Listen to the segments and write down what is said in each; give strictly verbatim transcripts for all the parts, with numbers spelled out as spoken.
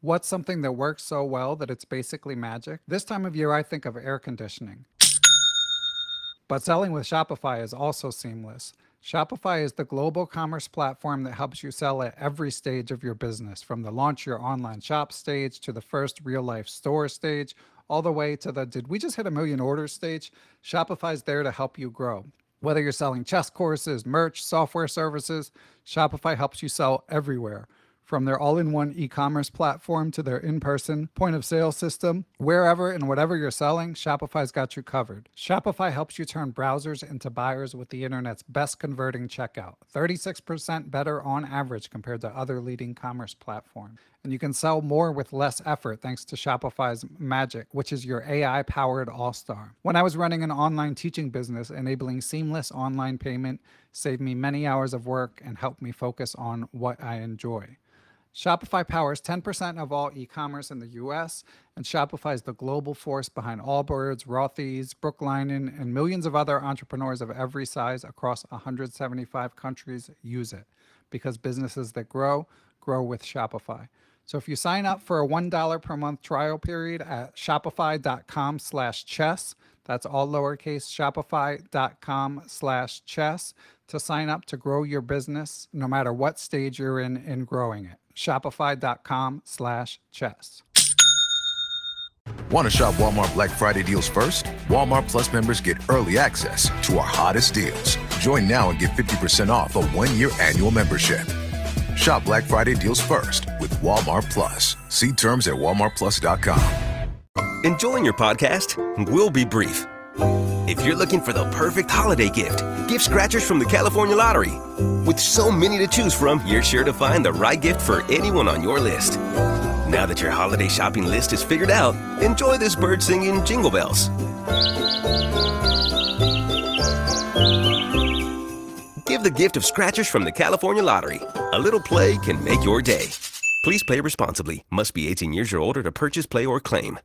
What's something that works so well that it's basically magic? This time of year, I think of air conditioning. But selling with Shopify is also seamless. Shopify is the global commerce platform that helps you sell at every stage of your business, from the launch your online shop stage to the first real life store stage, all the way to the did we just hit a million orders stage? Shopify's there to help you grow. Whether you're selling chess courses, merch, software services, Shopify helps you sell everywhere. From their all in one e commerce platform to their in person point of sale system, wherever and whatever you're selling, Shopify's got you covered. Shopify helps you turn browsers into buyers with the internet's best converting checkout, thirty-six percent better on average compared to other leading commerce platforms. And you can sell more with less effort thanks to Shopify's Magic, which is your A I powered all star. When I was running an online teaching business, enabling seamless online payment saved me many hours of work and helped me focus on what I enjoy. Shopify powers ten percent of all e-commerce in the U S, and Shopify is the global force behind Allbirds, Rothy's, Brooklinen, and millions of other entrepreneurs of every size across one hundred seventy-five countries use it because businesses that grow, grow with Shopify. So if you sign up for a one dollar per month trial period at shopify.com slash chess, that's all lowercase, shopify.com slash chess, to sign up to grow your business no matter what stage you're in in growing it. Shopify.com slash chess. Want to shop Walmart Black Friday deals first? Walmart Plus members get early access to our hottest deals. Join now and get fifty percent off a one-year annual membership. Shop Black Friday deals first with Walmart Plus. See terms at walmart plus dot com. Enjoying your podcast? We'll be brief. If you're looking for the perfect holiday gift, gift scratchers from the California Lottery. With so many to choose from, you're sure to find the right gift for anyone on your list. Now that your holiday shopping list is figured out, enjoy this bird singing Jingle Bells. Give the gift of scratchers from the California Lottery. A little play can make your day. Please play responsibly. Must be eighteen years or older to purchase, play, or claim.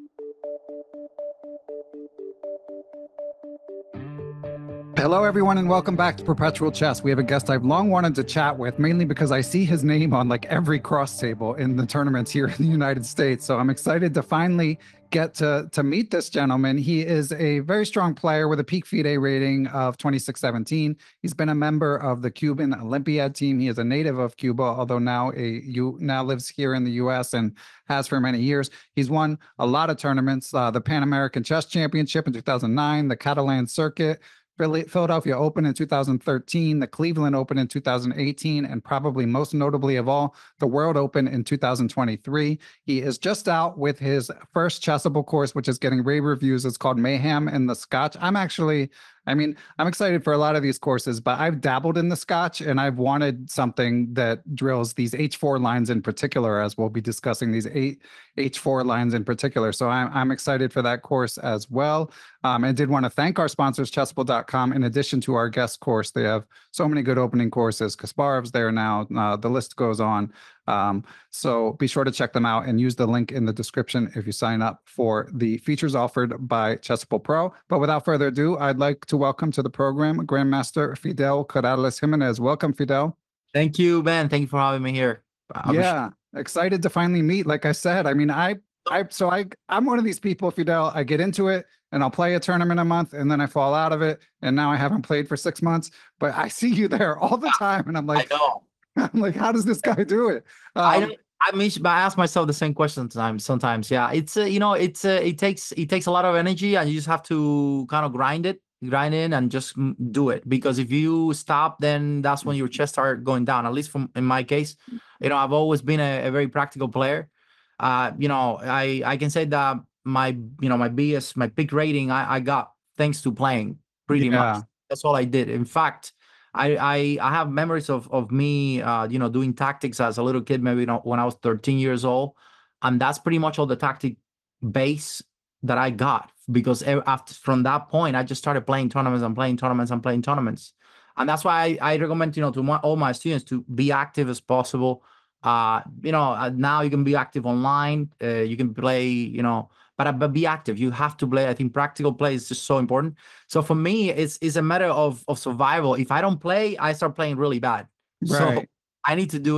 Hello, everyone, and welcome back to Perpetual Chess. We have a guest I've long wanted to chat with, mainly because I see his name on like every cross table in the tournaments here in the United States. So I'm excited to finally get to, to meet this gentleman. He is a very strong player with a peak FIDE rating of twenty-six seventeen. He's been a member of the Cuban Olympiad team. He is a native of Cuba, although now a you now lives here in the U S and has for many years. He's won a lot of tournaments, uh, the Pan American Chess Championship in two thousand nine, the Catalan Circuit, Philadelphia Open in two thousand thirteen, the Cleveland Open in two thousand eighteen, and probably most notably of all, the World Open in two thousand twenty-three. He is just out with his first Chessable course, which is getting rave reviews. It's called Mayhem in the Scotch. I'm actually, I mean, I'm excited for a lot of these courses, but I've dabbled in the Scotch and I've wanted something that drills these H four lines in particular, as we'll be discussing these eight H four lines in particular. So I'm, I'm excited for that course as well. Um, and did want to thank our sponsors, chessable dot com. In addition to our guest course, they have so many good opening courses. Kasparov's there now. Uh, the list goes on. Um, so be sure to check them out and use the link in the description if you sign up for the features offered by Chessable Pro. But without further ado, I'd like to welcome to the program Grandmaster Fidel Corrales Jimenez. Welcome, Fidel. Thank you, Ben. Thank you for having me here. I'll yeah, excited to finally meet. Like I said, I mean, I, I, so I, I'm one of these people, Fidel. I get into it and I'll play a tournament a month and then I fall out of it. And now I haven't played for six months, but I see you there all the time. And I'm like, I know. I'm like, how does this guy do it? Um, I I mean, I ask myself the same question sometimes. Sometimes, yeah. It's uh, you know, it's uh, it takes it takes a lot of energy, and you just have to kind of grind it, grind in, and just do it. Because if you stop, then that's when your chess start going down. At least from in my case, you know, I've always been a, a very practical player. Uh, you know, I I can say that my you know my B S my peak rating I I got thanks to playing pretty yeah. much. That's all I did. In fact. I, I I have memories of of me, uh, you know, doing tactics as a little kid, maybe you know, when I was thirteen years old, and that's pretty much all the tactic base that I got. Because after from that point, I just started playing tournaments and playing tournaments and playing tournaments, and that's why I, I recommend you know to my, all my students to be active as possible. Uh, you know, now you can be active online. Uh, you can play, you know. But, but be active. You have to play. I think practical play is just so important. So for me, it's, it's a matter of, of survival. If I don't play, I start playing really bad. Right. So I need to do it.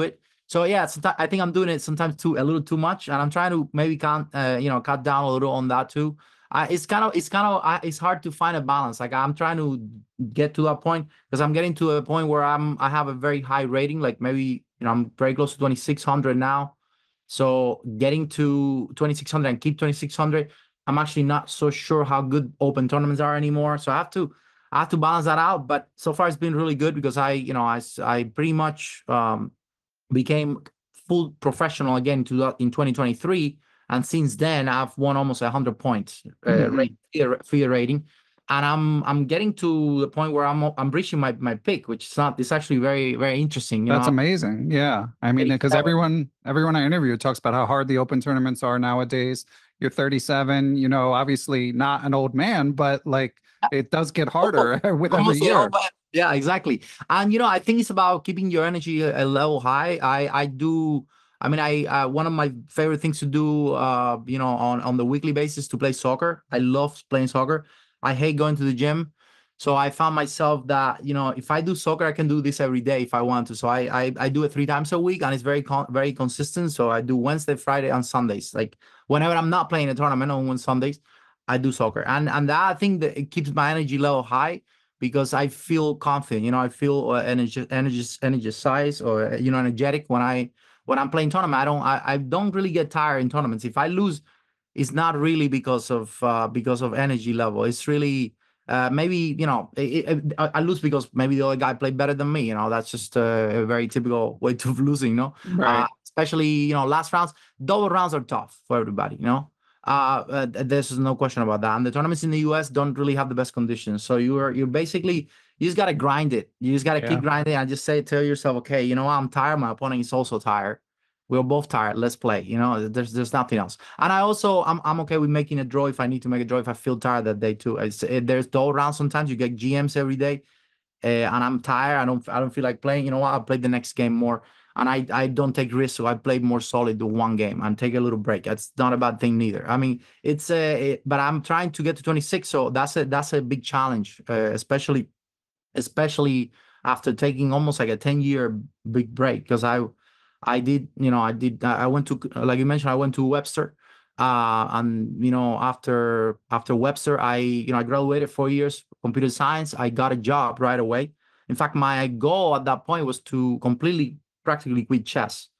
So yeah, someti- I think I'm doing it sometimes too a little too much, and I'm trying to maybe count, uh, you know, cut down a little on that too. I, it's kind of it's kind of I, it's hard to find a balance. Like I'm trying to get to that point because I'm getting to a point where I'm I have a very high rating. Like maybe you know I'm very close to twenty-six hundred now. So getting to twenty-six hundred and keep twenty-six hundred, I'm actually not so sure how good open tournaments are anymore. So I have to I have to balance that out. But so far it's been really good because I you know I s- I pretty much um became full professional again to in twenty twenty-three, and since then I've won almost one hundred points uh, Mhm. rate, fear, fear rating, and I'm I'm getting to the point where I'm I'm reaching my my peak, which is not it's actually very very interesting. You That's know, amazing. Yeah. I mean, because thirty-seven. everyone everyone I interview talks about how hard the open tournaments are nowadays. You're thirty-seven, you know, obviously not an old man, but like it does get harder with every Almost, you know, year. but yeah, exactly. And you know, I think it's about keeping your energy a, a level high. I I do. I mean, I uh, one of my favorite things to do, uh, you know, on on the weekly basis to play soccer. I love playing soccer. I hate going to the gym, so I found myself that you know, if I do soccer, I can do this every day if I want to. So I I, I do it three times a week, and it's very con- very consistent. So I do Wednesday, Friday, and Sundays. Like whenever I'm not playing a tournament on Sundays, I do soccer, and and that I think that it keeps my energy level high because I feel confident. You know, I feel uh, energy, energy, energized or uh, you know, energetic when I when I'm playing tournament. I don't I, I don't really get tired in tournaments. If I lose, it's not really because of uh, because of energy level. It's really uh, maybe you know it, it, I I lose because maybe the other guy played better than me. You know, that's just uh, a very typical way to losing. You know, uh, Right. especially you know last rounds, double rounds are tough for everybody. You know. Uh, uh, there's no question about that. And the tournaments in the U S don't really have the best conditions. So you're you're basically you just gotta grind it. You just gotta Yeah. keep grinding and just say tell yourself, okay, you know what, I'm tired. My opponent is also tired. We're both tired. Let's play. You know, there's there's nothing else. And I also I'm I'm okay with making a draw if I need to make a draw if I feel tired that day too. It's, it, there's dull rounds sometimes. You get G Ms every day, uh, and I'm tired. I don't I don't feel like playing. You know what? I'll play the next game more. And I, I don't take risks, so I play more solid the one game and take a little break. That's not a bad thing neither. I mean, it's a, it, but I'm trying to get to twenty-six, so that's a that's a big challenge, uh, especially especially after taking almost like a ten year big break because I I did you know I did I went to like you mentioned I went to Webster, uh, and you know after after Webster I you know I graduated four years computer science. I got a job right away. In fact, my goal at that point was to completely practically quit chess.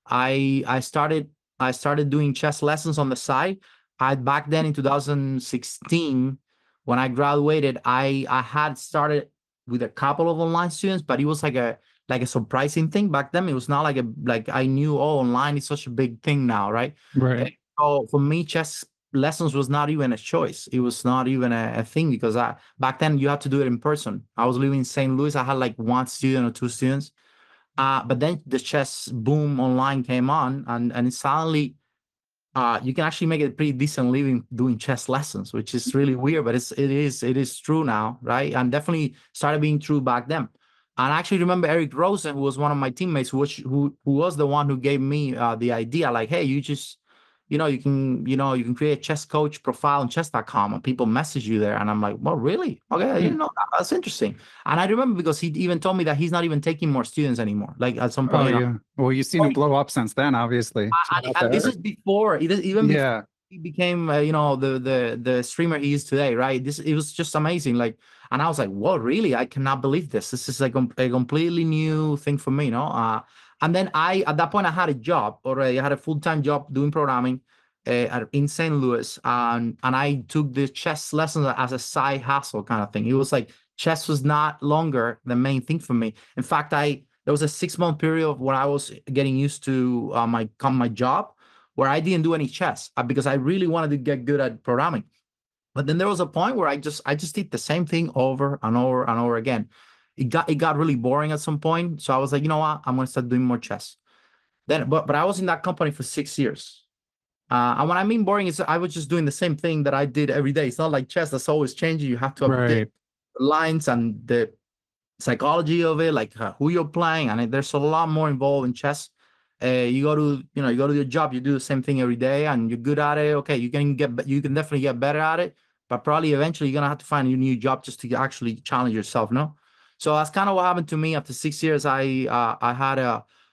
I I started I started doing chess lessons on the side. I back then in two thousand sixteen when I graduated, I I had started with a couple of online students, but it was like a like a surprising thing back then. It was not like a like I knew oh online is such a big thing now, right? Right. Eh, So for me, chess lessons was not even a choice. It was not even a, a thing because I back then you had to do it in person. I was living in Saint Louis. I had like one student or two students. Uh, but then the chess boom online came on, and and suddenly uh, you can actually make a pretty decent living doing chess lessons, which is really weird, but it's it is it is true now, right? And definitely started being true back then. And I actually remember Eric Rosen, who was one of my teammates, who was who who was the one who gave me uh, the idea, like, hey, you just you know, you can, you know, you can create a chess coach profile on chess dot com and people message you there. And I'm like, well, really? Okay, I Hmm. didn't know that. That's interesting. And I remember because he even told me that he's not even taking more students anymore. Like at some Oh point, you know, yeah. Well, you've seen him blow up since then, obviously. Shout and, out to and this is Eric. before, it is even before Yeah. he became, uh, you know, the the the streamer he is today, right? This it was just amazing. Like, and I was like, "Whoa, really? I cannot believe this. This is like a, a completely new thing for me, you know." Uh, and then I, at that point, I had a job already. I had a full time job doing programming uh, at- in Saint Louis, and and I took the chess lessons as a side hustle kind of thing. It was like chess was not longer the main thing for me. In fact, I there was a six month period when I was getting used to uh, my come my job where I didn't do any chess uh, because I really wanted to get good at programming. But then there was a point where I just I just did the same thing over and over and over again. It got it got really boring at some point. So I was like, you know what? I'm gonna start doing more chess. Then but but I was in that company for six years. Uh, and what I mean boring is I was just doing the same thing that I did every day. It's not like chess that's always changing. You have to update Right. lines and the psychology of it, like uh, who you're playing, and there's a lot more involved in chess. Uh, you go to you know you go to your job, you do the same thing every day, and you're good at it. Okay, you can get you can definitely get better at it, but probably eventually you're gonna have to find a new job just to actually challenge yourself. No, so that's kind of what happened to me after six years. I uh, I had a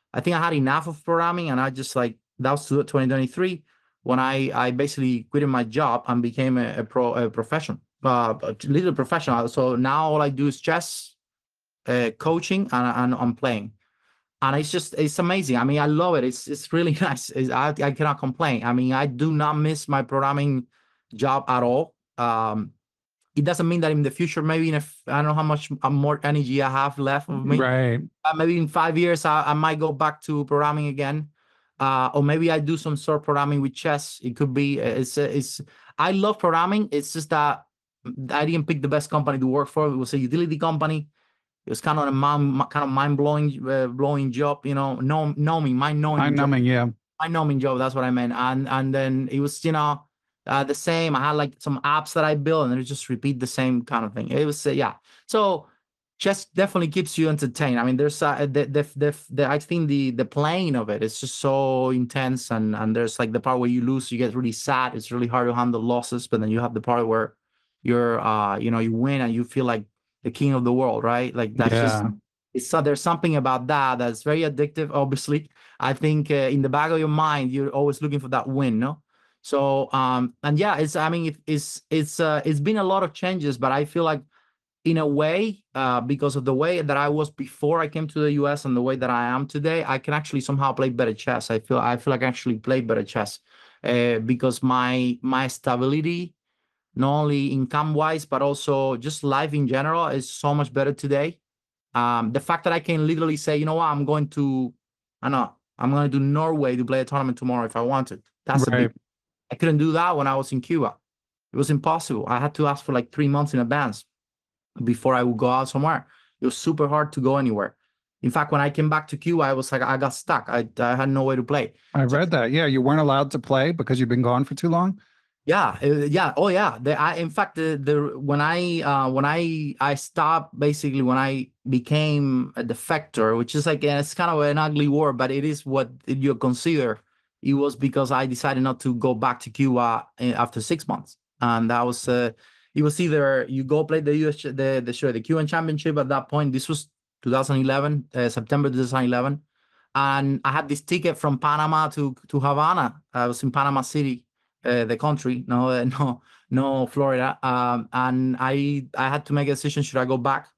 I think I had enough of programming, and I just like that was twenty twenty-three when I I basically quit my job and became a, a pro a professional, uh, a little professional. So now all I do is chess, uh, coaching, and, and I'm playing. And it's just, it's amazing. I mean, I love it. It's it's really nice. It's, I, I cannot complain. I mean, I do not miss my programming job at all. Um, it doesn't mean that in the future, maybe in a, I don't know how much more energy I have left of me. Right. Uh, maybe in five years, I, I might go back to programming again. Uh, or maybe I do some sort of programming with chess. It could be, it's, it's, I love programming. It's just that I didn't pick the best company to work for. It was a utility company. It was kind of a mind, kind of mind blowing, uh, blowing job, you know, know, knowing, mind knowing, Mind job, numbing, yeah. mind knowing job. That's what I meant. And and then it was, you know, uh, the same. I had like some apps that I built, and it just repeat the same kind of thing. It was, uh, yeah. So chess definitely keeps you entertained. I mean, there's uh, the, the the the I think the the playing of it is just so intense, and and there's like the part where you lose, you get really sad. It's really hard to handle losses, but then you have the part where you're, uh, you know, you win and you feel like the king of the world, right? Like that's Yeah. just, it's so there's something about that that's very addictive. Obviously, I think uh, in the back of your mind, you're always looking for that win, no? So, um, and yeah, it's, I mean, it, it's, it's, uh, it's been a lot of changes, but I feel like in a way, uh, because of the way that I was before I came to the U S and the way that I am today, I can actually somehow play better chess. I feel, I feel like I actually play better chess, uh, because my, my stability, not only income wise, but also just life in general is so much better today. Um, the fact that I can literally say, you know what, I'm going to, I know, I'm going to do Norway to play a tournament tomorrow if I wanted. That's a Right. big, I couldn't do that when I was in Cuba. It was impossible. I had to ask for like three months in advance before I would go out somewhere. It was super hard to go anywhere. In fact, when I came back to Cuba, I was like, I got stuck. I, I had no way to play. I read that. Yeah, you weren't allowed to play because you've been gone for too long. Yeah, uh, yeah, oh yeah. The, I, in fact, the, the when I uh, when I I stopped basically when I became a defector, which is like, it's kind of an ugly word, but it is what you consider. It was because I decided not to go back to Cuba after six months, and that was uh, it was either you go play the U S the the sure the Cuban Championship at that point. This was two thousand eleven, uh, September two thousand eleven, and I had this ticket from Panama to to Havana. I was in Panama City. Uh, the country, no, uh, no, no, Florida, um, and I, I had to make a decision: should I go back?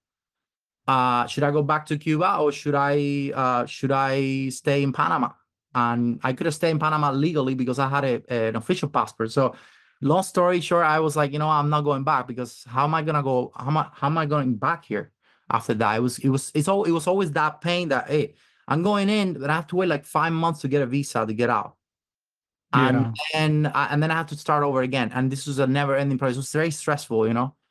Uh, should I go back to Cuba, or should I, uh, should I stay in Panama? And I could have stayed in Panama legally because I had a, an official passport. So, long story short, I was like, you know, I'm not going back because how am I gonna go? How am I, how am I going back here after that? It was, it was, it's all, it was always that pain that hey, I'm going in, but I have to wait like five months to get a visa to get out. And Yeah. and uh, and then I have to start over again, and this was a never-ending process. It was very stressful, you know.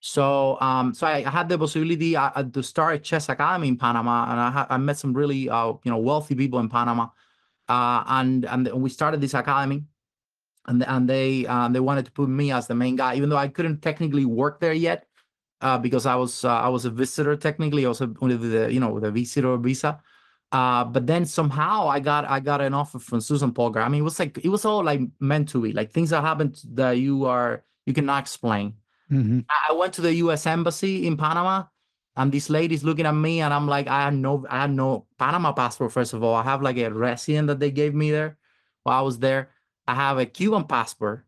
So um, so I, I had the possibility uh, to start a chess academy in Panama, and I ha I met some really uh you know wealthy people in Panama, uh, and and we started this academy, and and they um, they wanted to put me as the main guy, even though I couldn't technically work there yet, uh, because I was uh, I was a visitor technically, also with the you know with a visitor visa. Uh, but then somehow I got I got an offer from Susan Polgar. I mean, it was like it was all like meant to be, like things that happened that you are you cannot explain. Mm-hmm. I went to the U S Embassy in Panama, and this lady's looking at me, and I'm like, I had no I had no Panama passport. First of all, I have like a resident that they gave me there while I was there. I have a Cuban passport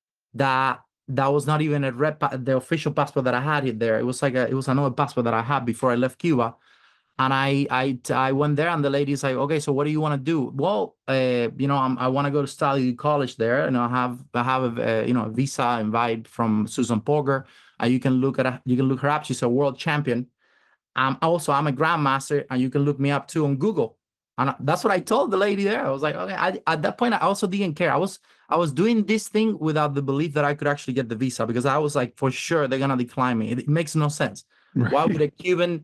that that was not even a red the official passport that I had there. It was like a it was another passport that I had before I left Cuba. And I, I, I went there, and the lady's like, "Okay, so what do you want to do?" Well, uh, you know, I'm, I want to go to study college there, and I have, I have a, a you know, a visa invite from Susan Polgar. And you can look at, you can look her up. She's a world champion. Um, also, I'm a grandmaster, and you can look me up too on Google. And that's what I told the lady there. I was like, okay. I, at that point, I also didn't care. I was, I was doing this thing without the belief that I could actually get the visa, because I was like, for sure they're gonna decline me. It, it makes no sense. Right. Why would a Cuban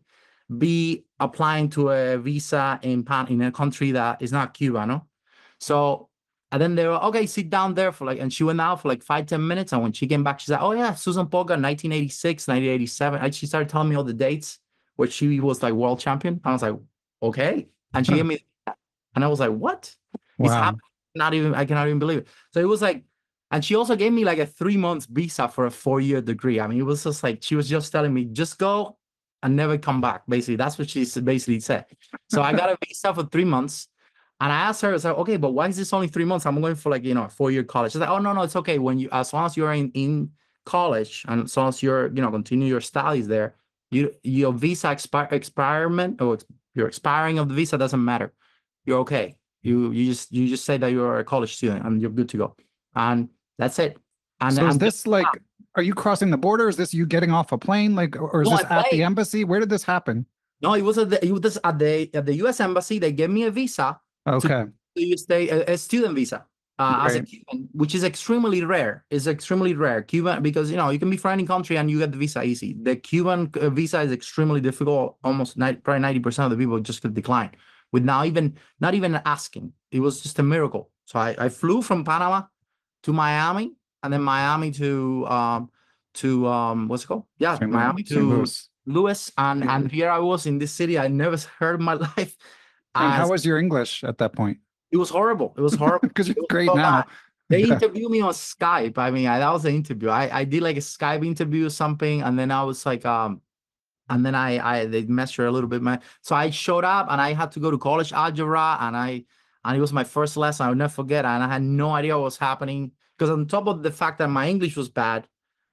be applying to a visa in Pan in a country that is not Cuba, no? So, and then they were, okay, sit down there for like, and she went out for like five, ten minutes. And when she came back, she said, oh yeah, Susan Polgar, nineteen eighty-six, nineteen eighty-seven. And she started telling me all the dates where she was like world champion. I was like, okay. And she Huh. gave me, and I was like, what? Wow. It's happening. Not even, I cannot even believe it. So it was like, and she also gave me like a three months visa for a four year degree. I mean, it was just like, she was just telling me, just go and never come back. Basically, that's what she s- basically said. So I got a visa for three months. And I asked her, I was like, okay, but why is this only three months? I'm going for like, you know, a four-year college. She's like, oh, no, no, it's okay. When you, as long as you're in, in college and as long as you're, you know, continue your studies there, you your visa expire experiment or ex- your expiring of the visa doesn't matter. You're okay. You you just you just say that you're a college student and you're good to go. And that's it. And, So is and this like, are you crossing the border? Is this you getting off a plane? Like, or is No, this I at the played. embassy? Where did this happen? no, it was at the it was at the at the U S embassy. They gave me a visa. Okay. You stay a, a student visa uh, as a Right. Cuban, which is extremely rare. Is extremely rare. Cuban, because you know you can be from any country and you get the visa easy. The Cuban uh, visa is extremely difficult. Almost ninety, probably ninety percent of the people just could decline without even not even asking. It was just a miracle. So I, I flew from Panama to Miami, and then Miami to um to um what's it called? Yeah, Saint Louis- Miami Saint to Louis. Louis, and Yeah. and here I was in this city I never heard in my life. And how As- was your English at that point? it was horrible. It was horrible. Because It you're was great so now. bad. They Yeah. interviewed me on Skype. I mean, I, that was the interview. I, I did like a Skype interview or something, and then I was like, um, and then I I they measured a little bit. My so I showed up and I had to go to college algebra, and I and it was my first lesson. I would never forget, and I had no idea what was happening because on top of the fact that my English was bad,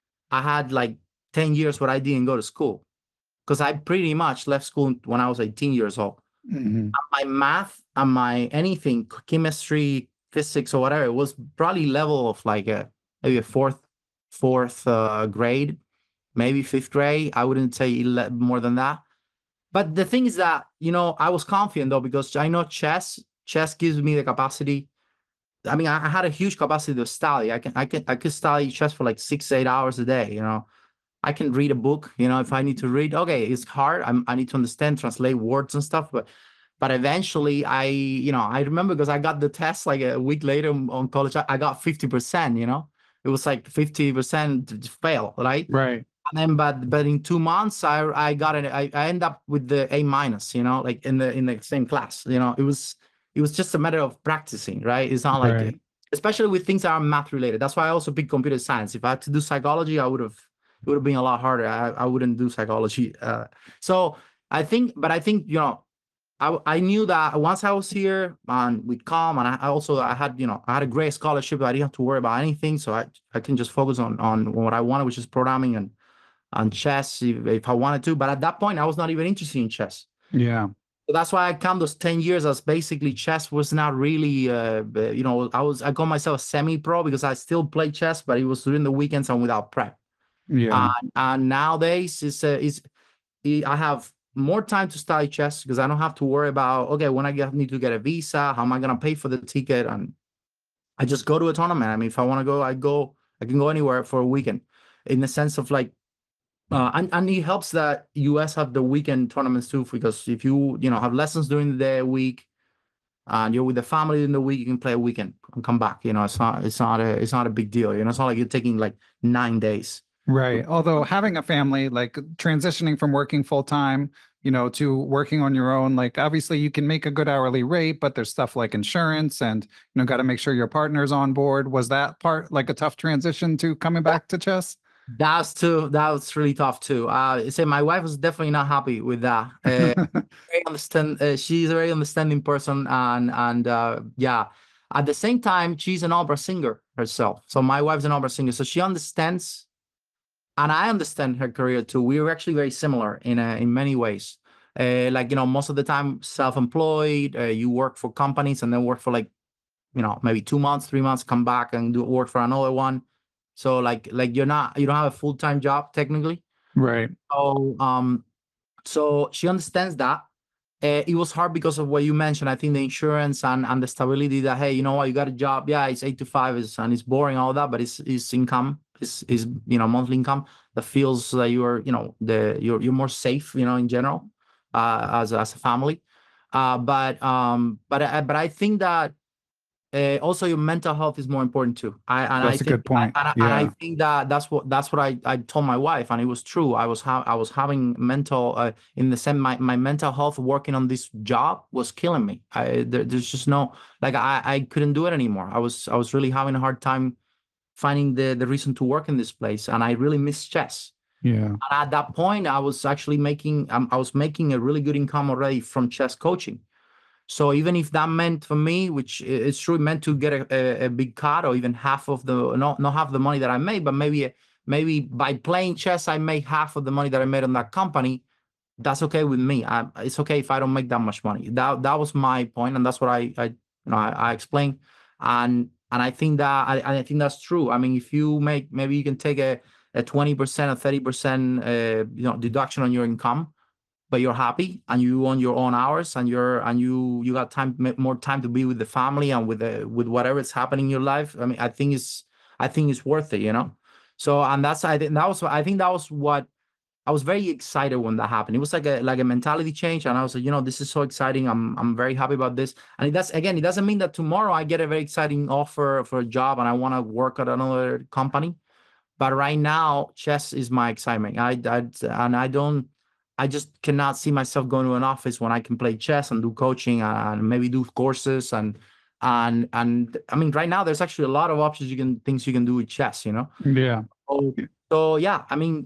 I had like ten years where I didn't go to school because I pretty much left school when I was eighteen years old. Mhm. My math and my anything, chemistry, physics, or whatever, it was probably level of like a maybe a fourth, fourth uh, grade, maybe fifth grade. I wouldn't say ele- more than that. But the thing is that, you know, I was confident though, because I know chess, chess gives me the capacity. I mean, I, I had a huge capacity to study. I can, I can, I could study chess for like six, eight hours a day, you know. I can read a book, you know, if I need to read. Okay, it's hard. I'm, I need to understand, translate words and stuff. But but eventually, I, you know, I remember because I got the test like a week later on on college. I, I got fifty percent, you know. It was like fifty percent fail, right? Right. And then, but but in two months, I I got it. I, I end up with the A minus, you know, like in the in the same class. You know, it was it was just a matter of practicing, right? It's not like, Right. especially with things that are math related. That's why I also picked computer science. If I had to do psychology, I would have it would have been a lot harder. I, I wouldn't do psychology. Uh, so I think, but I think, you know, I, I knew that once I was here and with Calm, and I, I also, I had, you know, I had a great scholarship. I didn't have to worry about anything. So I, I can just focus on, on what I wanted, which is programming and, and chess if, if I wanted to. But at that point, I was not even interested in chess. Yeah. So that's why I count those ten years as basically chess was not really, uh, you know, I was, I call myself semi-pro because I still play chess, but it was during the weekends and without prep. Yeah. And, and nowadays it's uh, it's I have more time to study chess because I don't have to worry about, okay, when I get, need to get a visa, how am I gonna pay for the ticket? And I just go to a tournament. I mean, if I want to go, I go. I can go anywhere for a weekend. In the sense of like, uh, and and it helps that U S have the weekend tournaments too, because if you you know have lessons during the day, week, and you're with the family in the week, you can play a weekend and come back. You know, it's not it's not a it's not a big deal. You know, it's not like you're taking like nine days. Right. Although having a family, like transitioning from working full time, you know, to working on your own, like obviously you can make a good hourly rate, but there's stuff like insurance and, you know, got to make sure your partner's on board. Was that part like a tough transition to coming back to chess? That's too. That was really tough too. Uh, say my wife was definitely not happy with that. Uh, very understand. Uh, she's a very understanding person, and and uh, yeah. At the same time, she's an opera singer herself. So my wife's an opera singer, so she understands, and I understand her career too. We were actually very similar in uh, in many ways. Uh, like you know, most of the time self-employed. Uh, you work for companies and then work for like, you know, maybe two months, three months, come back and do work for another one. So like like you're not you don't have a full-time job technically. Right. So um so she understands that. Uh, it was hard because of what you mentioned. I think the insurance and, and the stability that, hey, you know what, you got a job. Yeah, it's eight to five is and it's boring, all that, but it's it's income, is is you know, monthly income that feels that you're, you know, the you're you're more safe, you know, in general, uh as as a family. Uh but um but I but I think that uh, also your mental health is more important too. I and That's I a think, good point. And, I- Yeah. and I think that that's what that's what I, I told my wife, and it was true. I was ha- I was having mental uh, in the same my, my mental health working on this job was killing me. I there, there's just no like I I couldn't do it anymore. I was I was really having a hard time finding the the reason to work in this place, and I really miss chess. Yeah. And at that point, I was actually making um, I was making a really good income already from chess coaching. So even if that meant for me, which it's true, it meant to get a, a, a big cut or even half of the not not half the money that I made, but maybe maybe by playing chess I made half of the money that I made on that company. That's okay with me. I, it's okay if I don't make that much money. That that was my point, and that's what I I you know I, I explained, and and I think that I, I think that's true. I mean, if you make maybe you can take a a twenty percent or thirty percent uh, you know deduction on your income, but you're happy and you own your own hours and you're and you you got time more time to be with the family and with the with whatever is happening in your life. I mean, I think it's I think it's worth it, you know. So and that's I think that was I think that was what I was very excited when that happened. It was like a like a mentality change, and I was like, you know, this is so exciting. I'm I'm very happy about this. And it does again, it doesn't mean that tomorrow I get a very exciting offer for a job and I want to work at another company. But right now, chess is my excitement. I, I and I don't, I just cannot see myself going to an office when I can play chess and do coaching and maybe do courses and and and I mean, right now there's actually a lot of options you can things you can do with chess. You know. Yeah. So, so yeah, I mean.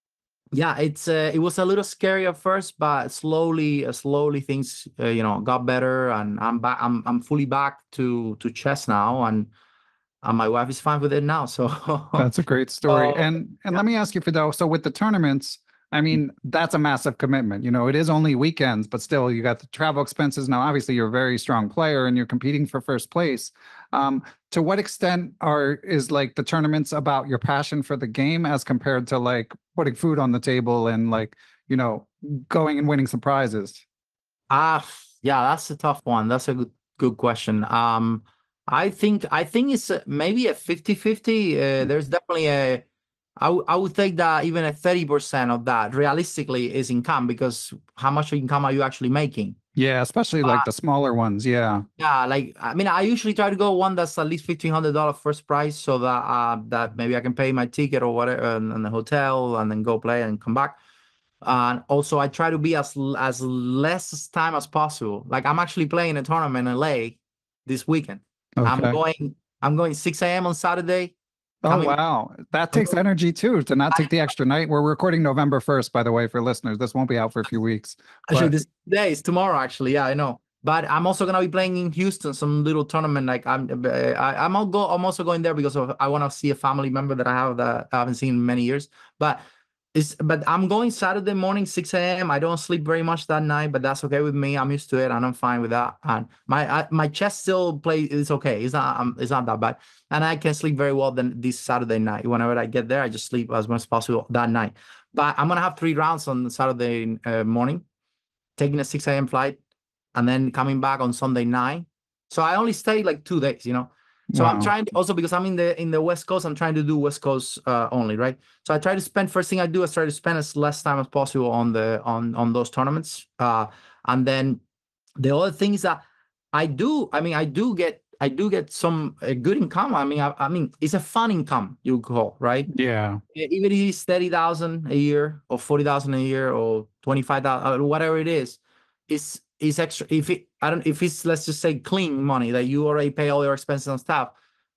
Yeah, it's uh, it was a little scary at first, but slowly, uh, slowly things uh, you know got better, and I'm back. I'm I'm fully back to to chess now, and and my wife is fine with it now. So That's a great story. So, and and yeah. let me ask you, Fidel, so with the tournaments, I mean, that's a massive commitment. You know, it is only weekends, but still you got the travel expenses. Now, obviously you're a very strong player and you're competing for first place. Um, to what extent are is like the tournaments about your passion for the game as compared to like putting food on the table and like, you know, going and winning some prizes? Ah, yeah, that's a tough one. That's a good good question. Um, I think I think it's uh, maybe a fifty fifty. Uh, there's definitely a I, w- I would take that even a thirty percent of that realistically is income, because how much income are you actually making? Yeah, especially Uh, like the smaller ones. Yeah. Yeah, like I mean, I usually try to go one that's at least fifteen hundred dollar first prize, so that uh that maybe I can pay my ticket or whatever and, and the hotel and then go play and come back. And also, I try to be as l- as less time as possible. Like I'm actually playing a tournament in L A this weekend. I'm Okay. going. I'm going six a m on Saturday. Oh, Coming. wow. That takes energy too, to not take the extra night. We're recording November first, by the way, for listeners. This won't be out for a few weeks. Actually, But this day is tomorrow. Actually, yeah, I know. But I'm also gonna be playing in Houston, some little tournament. Like I'm, uh, I, I'm all go. I'm also going there because of I want to see a family member that I have that I haven't seen in many years. But it's, but I'm going Saturday morning, six a m. I don't sleep very much that night, but that's okay with me. I'm used to it, and I'm fine with that. And my I, my chest still play. It's okay. It's not. Um, it's not that bad, and I can sleep very well. Then this Saturday night, whenever I get there, I just sleep as much as possible that night. But I'm gonna have three rounds on Saturday uh, morning, taking a six a m flight, and then coming back on Sunday night. So I only stay like two days, you know. So I'm wow. trying to, also because I'm in the in the West Coast, I'm trying to do West Coast uh, only, right? So I try to spend first thing I do is try to spend as less time as possible on the on on those tournaments. Uh, and then the other thing is that I do, I mean, I do get I do get some uh, good income. I mean, I, I mean, it's a fun income you call, right? Yeah. Even if it's thirty thousand a year or forty thousand a year or twenty-five thousand, or whatever it is, it's it's extra. If it, I don't, if it's, let's just say clean money that you already pay all your expenses and stuff,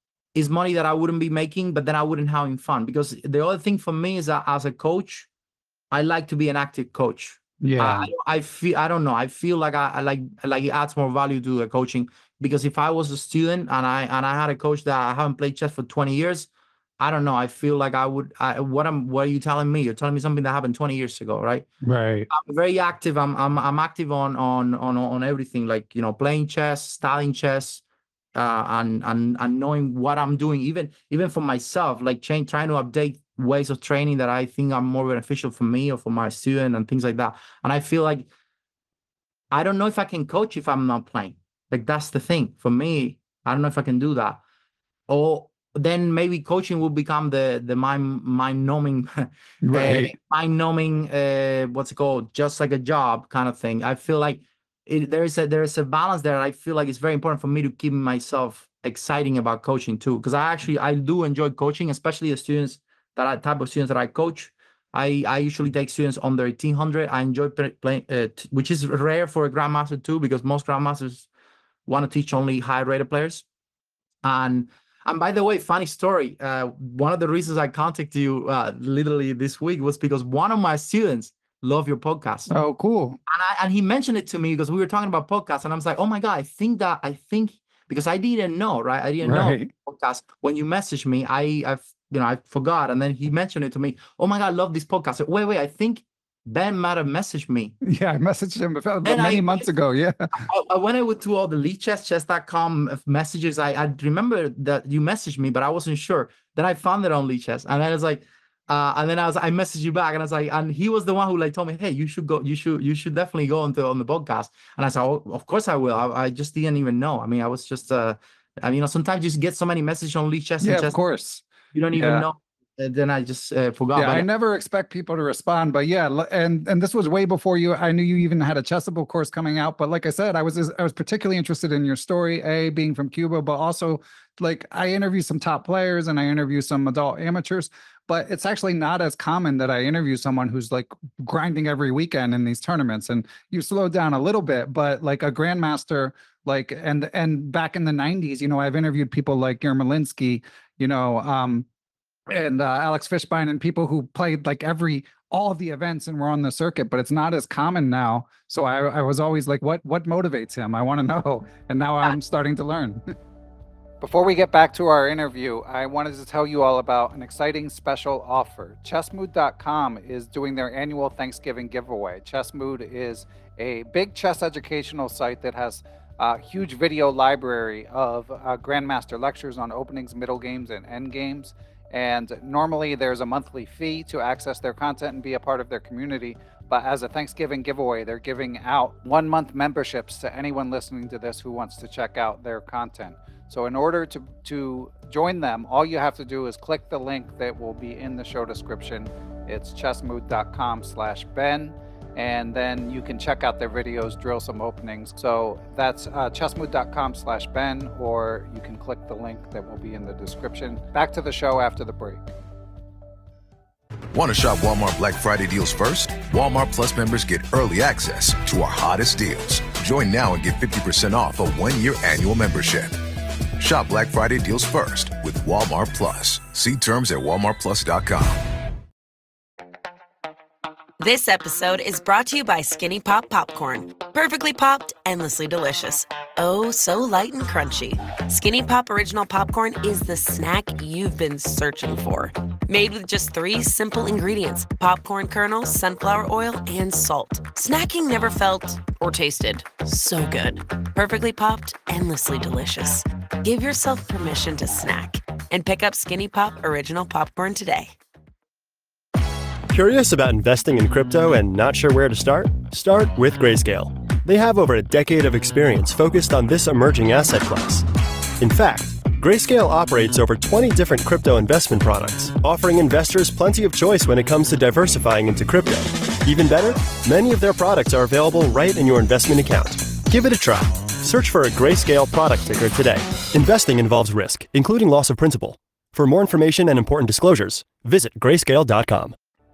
is money that I wouldn't be making, but then I wouldn't have any fun. Because the other thing for me is that as a coach, I like to be an active coach. Yeah. I, I feel, I don't know. I feel like I, I like, like it adds more value to the coaching, because if I was a student and I, and I had a coach that I haven't played chess for twenty years, I don't know. I feel like I would, I, what I'm, what are you telling me? You're telling me something that happened twenty years ago, right? Right. I'm very active. I'm, I'm, I'm active on, on, on, on everything, like, you know, playing chess, studying chess, uh, and, and, and knowing what I'm doing, even, even for myself, like change, trying to update ways of training that I think are more beneficial for me or for my student and things like that. And I feel like, I don't know if I can coach if I'm not playing. Like, that's the thing for me. I don't know if I can do that. Or then maybe coaching will become the the mind mind numbing, Right. uh, mind numbing. Uh, what's it called? Just like a job kind of thing. I feel like it, there is a there is a balance there. I feel like it's very important for me to keep myself exciting about coaching too, because I actually I do enjoy coaching, especially the students that I type of students that I coach. I, I usually take students under eighteen hundred. I enjoy playing, uh, t- which is rare for a grandmaster too, because most grandmasters want to teach only high rated players. And And by the way, funny story. Uh, one of the reasons I contacted you uh, literally this week was because one of my students love your podcast. Oh, cool. And I, and he mentioned it to me because we were talking about podcasts, and I was like, oh my God, I think that I think because I didn't know, right? I didn't Right. know podcast. When you messaged me, I I've you know I forgot, and then he mentioned it to me. Oh my God, I love this podcast. I said, wait, wait, I think Ben might have messaged me. Yeah, I messaged him about And many I- months ago. Yeah. I, I went over to all the lead chess, chess dot com messages. I, I remember that you messaged me, but I wasn't sure. Then I found it on lead chess, and then I was like, uh, and then I was I messaged you back, and I was like, and he was the one who like told me, hey, you should go, you should, you should definitely go on the on the podcast. And I said, oh, of course I will. I, I just didn't even know. I mean, I was just, uh, I mean, you know, sometimes you just get so many messages on lead chess, Yeah, and of chess, course. you don't even Yeah. know. And then I just uh, forgot. Yeah, But I never expect people to respond, but yeah, l- and and this was way before you. I knew you even had a Chessable course coming out, but like I said, I was I was particularly interested in your story, a being from Cuba, but also like I interview some top players and I interview some adult amateurs, but it's actually not as common that I interview someone who's like grinding every weekend in these tournaments. And you slowed down a little bit, but like a grandmaster, like and and back in the nineties, you know, I've interviewed people like Yermolinsky, you know, um. and uh, Alex Fishbein and people who played like every all of the events and were on the circuit, but it's not as common now. So I, I was always like, what what motivates him? I want to know. And now I'm starting to learn. Before we get back to our interview, I wanted to tell you all about an exciting special offer. Chessmood dot com is doing their annual Thanksgiving giveaway. Chessmood is a big chess educational site that has a huge video library of uh, grandmaster lectures on openings, middle games, and end games. And normally there's a monthly fee to access their content and be a part of their community. But as a Thanksgiving giveaway, they're giving out one month memberships to anyone listening to this who wants to check out their content. So in order to, to join them, all you have to do is click the link that will be in the show description. It's chessmood dot com slash Ben. And then you can check out their videos, drill some openings. So that's uh, chessmood dot com slash Ben, or you can click the link that will be in the description. Back to the show after the break. Want to shop Walmart Black Friday deals first? Walmart Plus members get early access to our hottest deals. Join now and get fifty percent off a one-year annual membership. Shop Black Friday deals first with Walmart Plus. See terms at walmart plus dot com. This episode is brought to you by Skinny Pop Popcorn. Perfectly popped, endlessly delicious. Oh, so light and crunchy. Skinny Pop Original Popcorn is the snack you've been searching for. Made with just three simple ingredients: popcorn kernels, sunflower oil, and salt. Snacking never felt or tasted so good. Perfectly popped, endlessly delicious. Give yourself permission to snack and pick up Skinny Pop Original Popcorn today. Curious about investing in crypto and not sure where to start? Start with Grayscale. They have over a decade of experience focused on this emerging asset class. In fact, Grayscale operates over twenty different crypto investment products, offering investors plenty of choice when it comes to diversifying into crypto. Even better, many of their products are available right in your investment account. Give it a try. Search for a Grayscale product ticker today. Investing involves risk, including loss of principal. For more information and important disclosures, visit grayscale dot com.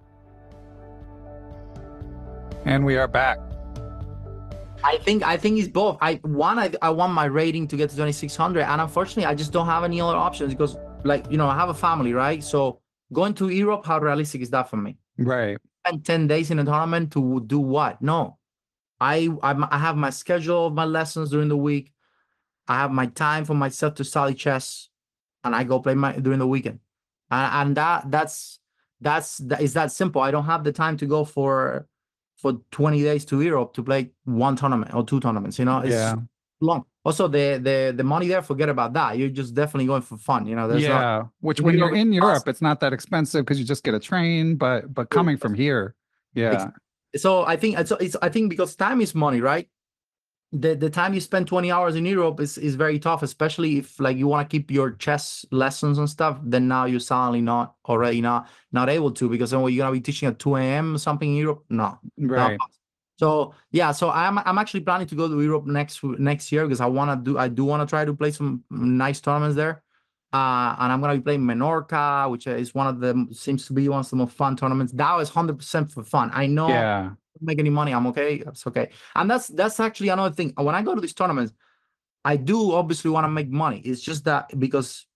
And we are back. I think I think it's both. I one I, I want my rating to get to twenty-six hundred, and unfortunately I just don't have any other options because, like, you know, I have a family, right? So going to Europe, how realistic is that for me? Right. Spend ten days in a tournament to do what? No. I I'm, I have my schedule of my lessons during the week. I have my time for myself to study chess, and I go play my during the weekend. And, and that that's that's that is that simple. I don't have the time to go for for twenty days to Europe to play one tournament or two tournaments, you know, it's Yeah. long. Also, the the the money there, forget about that. You're just definitely going for fun, you know. There's yeah. not, Which you when know, you're in cost- Europe, it's not that expensive because you just get a train, but but coming from here. Yeah. so I think it's, it's I think because time is money, right? The the time you spend twenty hours in Europe is is very tough, especially if like you want to keep your chess lessons and stuff. Then now you're suddenly not already not not able to because then you're gonna be teaching at two a.m. something in Europe. No, Right. No. So yeah, so I'm I'm actually planning to go to Europe next next year because I want to do I do want to try to play some nice tournaments there, uh, and I'm gonna be playing Menorca, which is one of the seems to be one of the most fun tournaments. That was one hundred percent for fun. I know Yeah. I don't make any money. I'm okay. It's okay, and that's that's actually another thing. When I go to these tournaments, I do obviously want to make money. It's just that because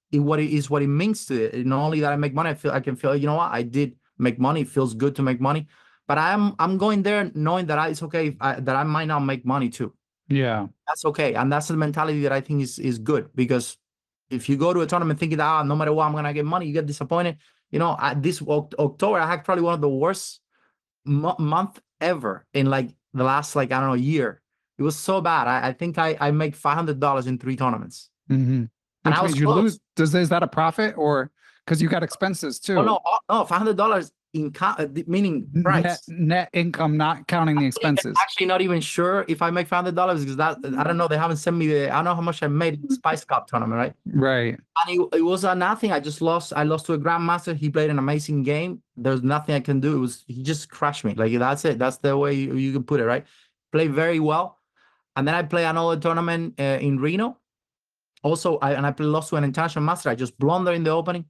it, what it is, what it means to it. Not only that I make money, I feel I can feel, you know what, I did make money. It feels good to make money, but I'm I'm going there knowing that I, it's okay if I, that I might not make money too. Yeah. That's okay, and that's the mentality that I think is is good, because if you go to a tournament thinking that ah, no matter what I'm gonna get money, you get disappointed. You know, at this October, I had probably one of the worst mo- month ever in like the last like I don't know year. It was so bad. I, I think I I make five hundred dollars in three tournaments, Mm-hmm. and Which I was means you close. lose. Does is that a profit, or because you got expenses too? Oh no, oh, no, five hundred dollars in co- uh, meaning price. Net, net income, not counting the expenses. Actually, not even sure if I make five hundred dollars because that I don't know. They haven't sent me the. I don't know how much I made in the Spice Cup tournament, right? Right. And it, it was uh, nothing. I just lost. I lost to a grandmaster. He played an amazing game. There's nothing I can do. It was he just crushed me. Like that's it. That's the way you, you can put it, right? Play very well, and then I play another tournament uh, in Reno. Also, I and I lost to an international master. I just blundered in the opening.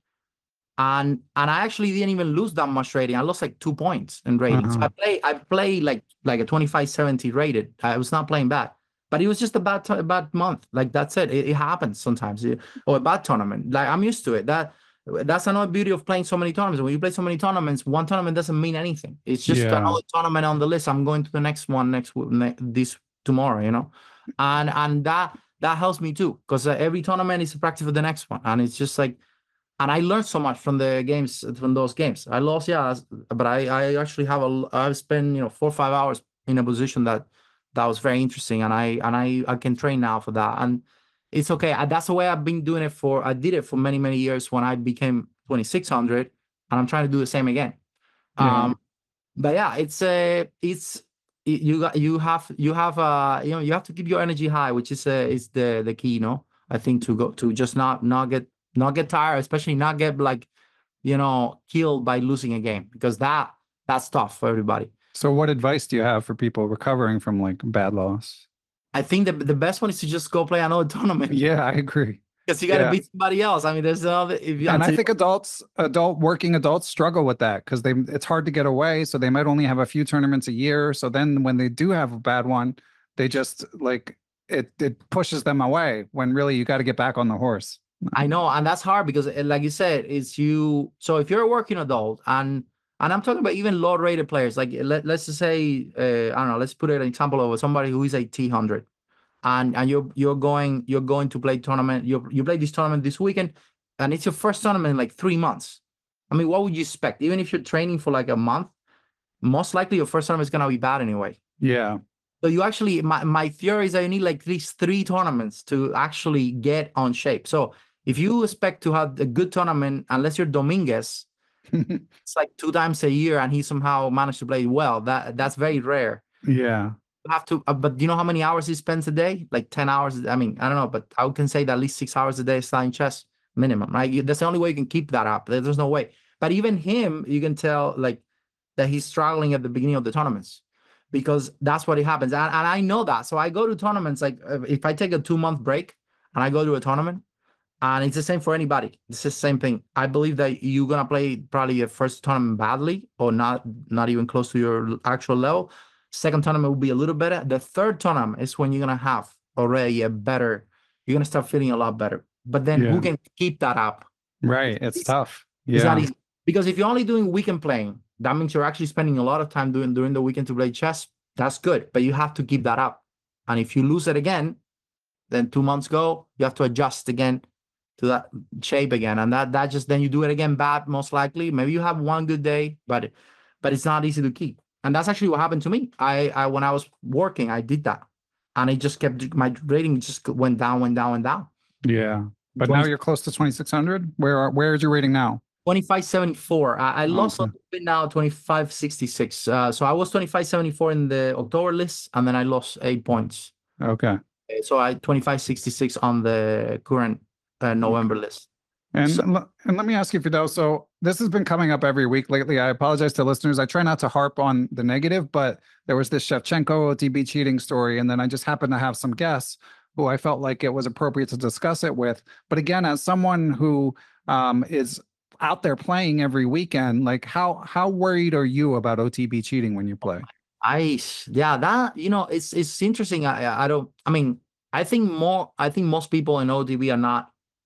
And and I actually didn't even lose that much rating. I lost like two points in rating. Uh-huh. So I play I play like like a twenty-five seventy rated. I was not playing bad, but it was just a bad t- a bad month. Like that's it. It, it happens sometimes. It- or a bad tournament. Like I'm used to it. That that's another beauty of playing so many tournaments. When you play so many tournaments, one tournament doesn't mean anything. It's just Yeah. another tournament on the list. I'm going to the next one next w- ne- this tomorrow. You know, and and that that helps me too, because uh, every tournament is a practice for the next one, and it's just like. And I learned so much from the games, from those games. I lost, yeah, but I, I actually have a, I've spent, you know, four or five hours in a position that, that was very interesting. And I, and I, I can train now for that. And it's okay. I, that's the way I've been doing it for, I did it for many, many years when I became twenty-six hundred, and I'm trying to do the same again. Yeah. Um, but yeah, it's a, uh, it's, you got, you have, you have, uh, you know, you have to keep your energy high, which is, uh, is the, the key, you know, I think to go, to just not, not get, not get tired, especially not get like, you know, killed by losing a game, because that that's tough for everybody. So what advice do you have for people recovering from like bad loss? I think the the best one is to just go play another tournament. Yeah, I agree. Because you got to Yeah. beat somebody else. I mean, there's another. If you, And I until- think adults, adult working adults struggle with that because they it's hard to get away. So they might only have a few tournaments a year. So then when they do have a bad one, they just like it it pushes them away when really you got to get back on the horse. I know, and that's hard because, uh, like you said, it's you. So if you're a working adult, and and I'm talking about even low rated players, like let, let's just say, uh, I don't know, let's put an example of somebody who is a T one hundred, and and you're you're going you're going to play tournament. You you play this tournament this weekend, and it's your first tournament in like three months. I mean, what would you expect? Even if you're training for like a month, most likely your first tournament is gonna be bad anyway. Yeah. So you actually, my my theory is that you need like at least three tournaments to actually get on shape. So if you expect to have a good tournament, unless you're Dominguez, it's like two times a year, and he somehow managed to play well. That that's very rare. Yeah. You have to, uh, but you know how many hours he spends a day? Like ten hours. I mean, I don't know, but I can say that at least six hours a day studying chess minimum, right? You, that's the only way you can keep that up. There- There's no way. But even him, you can tell like that he's struggling at the beginning of the tournaments, because that's what it happens. And, and I know that. So I go to tournaments, like uh, if I take a two month break and I go to a tournament, and it's the same for anybody. It's the same thing. I believe that you're gonna play probably your first tournament badly, or not, not even close to your actual level. Second tournament will be a little better. The third tournament is when you're gonna have already a better. You're gonna start feeling a lot better. But then Yeah. who can keep that up? Right. It's It's- tough. It's not Yeah. easy. Because if you're only doing weekend playing, that means you're actually spending a lot of time doing during the weekend to play chess. That's good, but you have to keep that up. And if you lose it again, then two months go, you have to adjust again to that shape again, and that that just then you do it again bad, most likely. Maybe you have one good day, but but it's not easy to keep. And that's actually what happened to me. I, I when I was working, I did that, and it just kept my rating just went down, went down, and down. Yeah. But now you're close to twenty-six hundred. Where are, where is your rating now? twenty-five seventy-four. I, I lost a Okay. little bit now, twenty-five sixty-six. Uh, so I was twenty-five seventy-four in the October list, and then I lost eight points. Okay. Uh, So I twenty-five sixty-six on the current uh, November list. And So- le- and let me ask you, Fidel. So this has been coming up every week lately. I apologize to listeners. I try not to harp on the negative, but there was this Shevchenko O T B cheating story, and then I just happened to have some guests who I felt like it was appropriate to discuss it with. But again, as someone who um, is out there playing every weekend, like how how worried are you about O T B cheating when you play? I yeah, that you know, it's it's interesting. I I don't. I mean, I think more. I think most people in O T B are not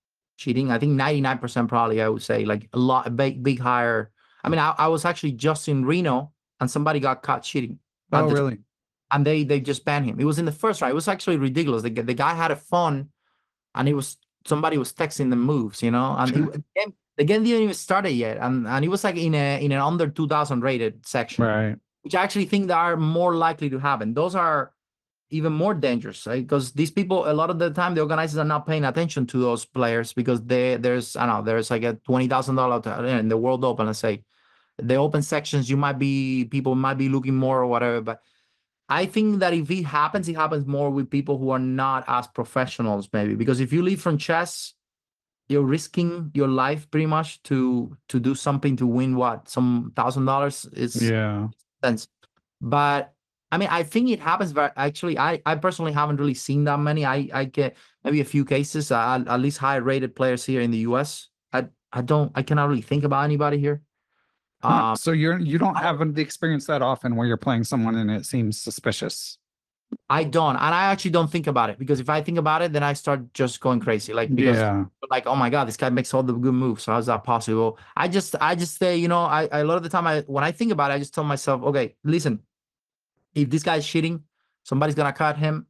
cheating. I think ninety-nine percent probably, I would say, like a lot, a big, big higher. I mean, I, I was actually just in Reno and somebody got caught cheating. Oh, The, really? and they they just banned him. It was in the first round. It was actually ridiculous. The, the guy had a phone and he was, somebody was texting the moves, you know, and it, the, game, the game didn't even started yet. And, and it was like in a in an under two thousand rated section, Right. which I actually think that are more likely to happen. Those are even more dangerous, right? Because these people, a lot of the time, the organizers are not paying attention to those players because they there's I don't know, there's like a twenty thousand dollars in the World Open. Let's say the open sections, you might be people might be looking more or whatever. But I think that if it happens, it happens more with people who are not as professionals, maybe, because if you leave from chess, you're risking your life pretty much to to do something to win what some thousand dollars. It's Yeah. sense, but. I mean, I think it happens, but actually, I, I personally haven't really seen that many. I, I get maybe a few cases, uh, at least high rated players here in the U S. I I don't, I cannot really think about anybody here. Huh, Um, so you're you don't have the experience that often where you're playing someone and it seems suspicious. I don't, and I actually don't think about it because if I think about it, then I start just going crazy. Like because Yeah. like, oh my God, this guy makes all the good moves. How is that possible? I just I just say, you know, I, I a lot of the time I when I think about it, I just tell myself, okay, listen. If this guy's cheating, somebody's gonna cut him,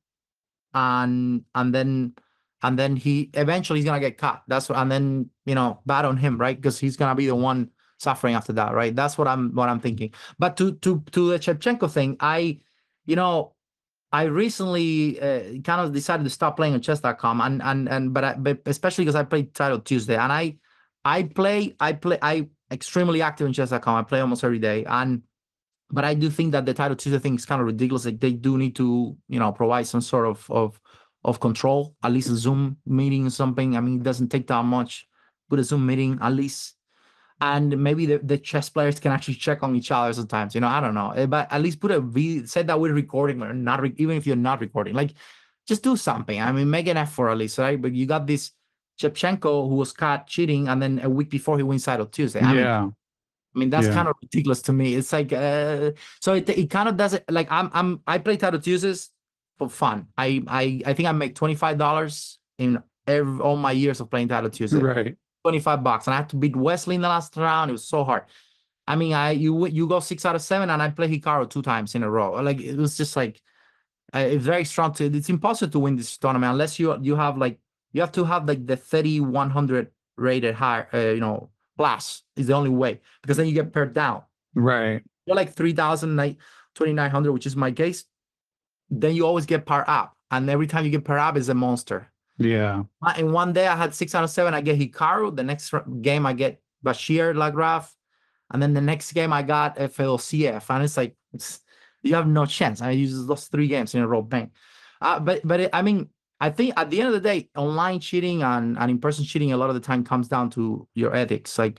and and then and then he eventually he's gonna get caught. That's what, and then you know, bad on him, right? Because he's gonna be the one suffering after that, right? That's what I'm what I'm thinking. But to to to the Shevchenko thing, I, you know, I recently uh, kind of decided to stop playing on chess dot com, and and and but I, but especially because I played Title Tuesday, and I I play I play I extremely active on chess dot com. I play almost every day, and. But I do think that the Title Tuesday thing is kind of ridiculous. Like they do need to, you know, provide some sort of of of control, at least a Zoom meeting or something. I mean, it doesn't take that much. Put a Zoom meeting at least, and maybe the, the chess players can actually check on each other sometimes. You know, I don't know, but at least put a video. Say that we're recording or not, re- even if you're not recording. Like, just do something. I mean, make an effort at least, right? But you got this Shevchenko who was caught cheating, and then a week before he wins Title Tuesday. I yeah. Mean, I mean, that's Yeah. kind of ridiculous to me. It's like, uh, so it, it kind of does it. Like I'm, I'm, I play Title Tuesdays for fun. I, I, I think I make twenty-five dollars in every, all my years of playing Title Tuesday. Right. twenty-five bucks. And I had to beat Wesley in the last round. It was so hard. I mean, I, you, you go six out of seven and I play Hikaru two times in a row. Like, it was just like, uh, it's very strong to, it's impossible to win this tournament unless you, you have like, you have to have like the thirty-one hundred rated high, uh, you know, plus is the only way because then you get paired down. Right. You're like three thousand, like twenty-nine hundred, which is my case. Then you always get par up. And every time you get par up is a monster. Yeah. In one day, I had six out of seven. I get Hikaru. The next game, I get Bashir Lagraf. And then the next game, I got F L C F. And it's like, it's, you have no chance. I use those three games in a row. Bang. Uh, but, but it, I mean, I think at the end of the day, online cheating and, and in-person cheating a lot of the time comes down to your ethics. Like,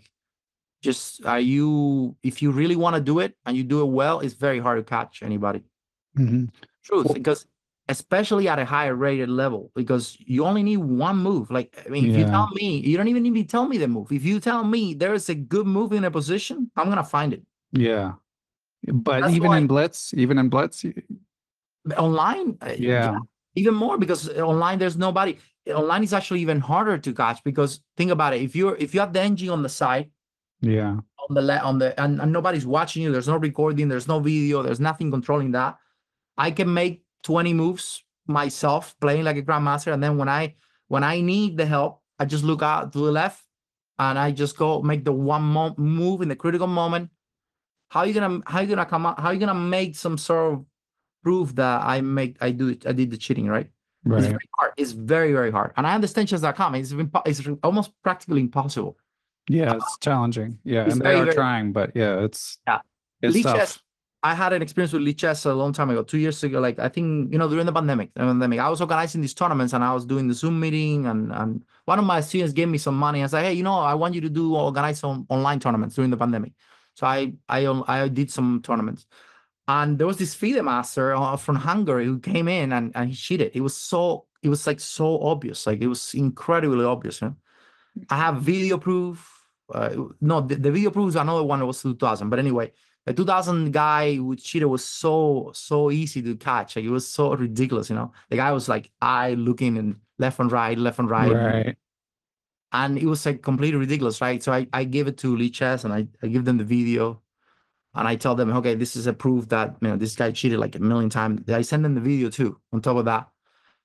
just are you, if you really want to do it and you do it well, it's very hard to catch anybody. Mm-hmm. Truth, because especially at a higher rated level, because you only need one move. Like, I mean, if you Yeah. tell me, you don't even need to tell me the move. If you tell me there is a good move in a position, I'm going to find it. Yeah. But That's even why- in Blitz, even in Blitz, y- But online, uh, yeah. even more because online there's nobody. Online is actually even harder to catch because think about it. If you're if you have the engine on the side, Yeah. on the le- on the and, and nobody's watching you, there's no recording, there's no video, there's nothing controlling that. I can make twenty moves myself playing like a grandmaster, and then when I when I need the help, I just look out to the left and I just go make the one mo- move in the critical moment. How are you gonna how you gonna come out? How are you gonna make some sort of proof that I make I do it I did the cheating, right? It's Right. very hard. It's very, very hard. And I understand chess dot com. It's impo- it's almost practically impossible. Yeah. It's challenging. Yeah. It's And they very, are very- trying, but yeah, it's, Yeah. it's Lee tough. chess. I had an experience with Lee chess a long time ago, two years ago. Like I think, you know, during the pandemic, the pandemic, I was organizing these tournaments and I was doing the Zoom meeting and, and one of my students gave me some money. I said, hey, you know, I want you to do organize some online tournaments during the pandemic. So I I I did some tournaments. And there was this FIDE master uh, from Hungary who came in and, and he cheated. It was so, it was like so obvious. Like it was incredibly obvious. Huh? I have video proof. Uh, no, the, the video proof is another one that was two thousand. But anyway, the two thousand guy who cheated was so, so easy to catch. Like it was so ridiculous, you know. The guy was like eye looking and left and right, left and right. Right. and it was like completely ridiculous, right? So I, I gave it to Lee Chess and I, I give them the video and I tell them, okay, this is a proof that, you know, this guy cheated like a million times. I send them the video too on top of that.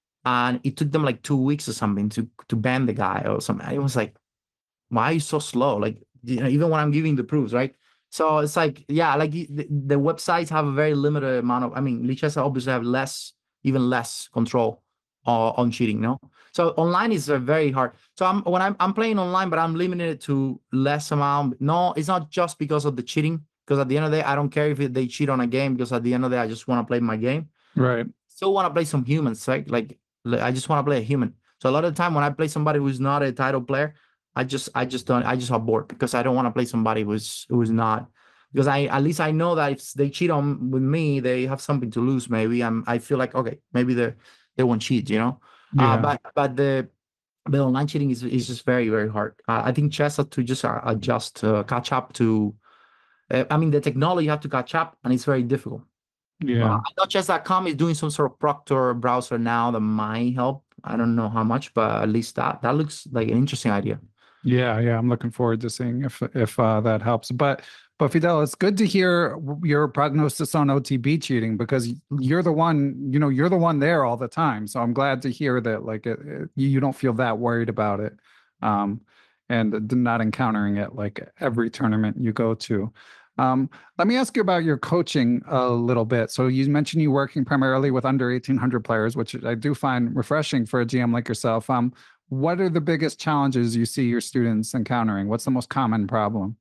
And it took them like two weeks or something to, to ban the guy or something. It was like, why are you so slow? Like, you know, even when I'm giving the proofs, right? So it's like, yeah, like the, the websites have a very limited amount of, I mean, Lee Chess obviously have less, even less control uh, on cheating, no? So online is uh, very hard. So I'm when I'm I'm playing online, but I'm limiting it to less amount. No, it's not just because of the cheating. Because at the end of the day, I don't care if it, they cheat on a game. Because at the end of the day, I just want to play my game. Right. Still want to play some humans, right? Like I just want to play a human. So a lot of the time when I play somebody who's not a title player, I just I just don't I just abort because I don't want to play somebody who's who's not. Because I at least I know that if they cheat on with me, they have something to lose. Maybe I'm I feel like okay, maybe they they won't cheat, you know. Yeah. Uh, but but the the online cheating is is just very very hard. Uh, I think chess has to just uh, adjust, uh, catch up to. Uh, I mean, the technology you have to catch up, and it's very difficult. Yeah. Uh, I know chess dot com is doing some sort of Proctor browser now that might help. I don't know how much, but at least that that looks like an interesting idea. Yeah, yeah, I'm looking forward to seeing if if uh, that helps. But but Fidel, it's good to hear your prognosis on O T B cheating because you're the one, you know, you're the one there all the time. So I'm glad to hear that, like, it, it, you don't feel that worried about it, um, and not encountering it like every tournament you go to. Um, let me ask you about your coaching a little bit. So you mentioned you working primarily with under eighteen hundred players, which I do find refreshing for a G M like yourself. Um, what are the biggest challenges you see your students encountering? What's the most common problem?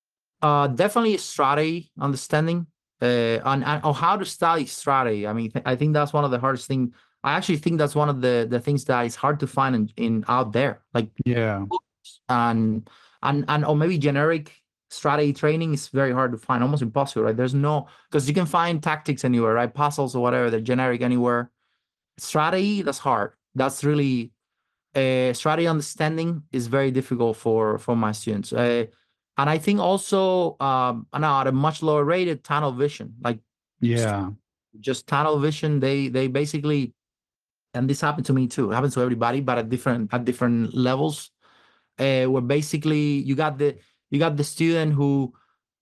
Uh, definitely strategy understanding, uh, on, on how to study strategy. I mean, th- I think that's one of the hardest things. I actually think that's one of the the things that is hard to find in, in out there, like Yeah, books and and and or maybe generic strategy training is very hard to find, almost impossible, right? There's no because you can find tactics anywhere, right? Puzzles or whatever, they're generic anywhere. Strategy, that's hard. That's really uh, strategy understanding is very difficult for for my students. Uh, and I think also um, now at a much lower rate, tunnel vision, like yeah, just tunnel vision. They they basically, and this happened to me too. It happens to everybody, but at different at different levels. Uh, where basically you got the you got the student who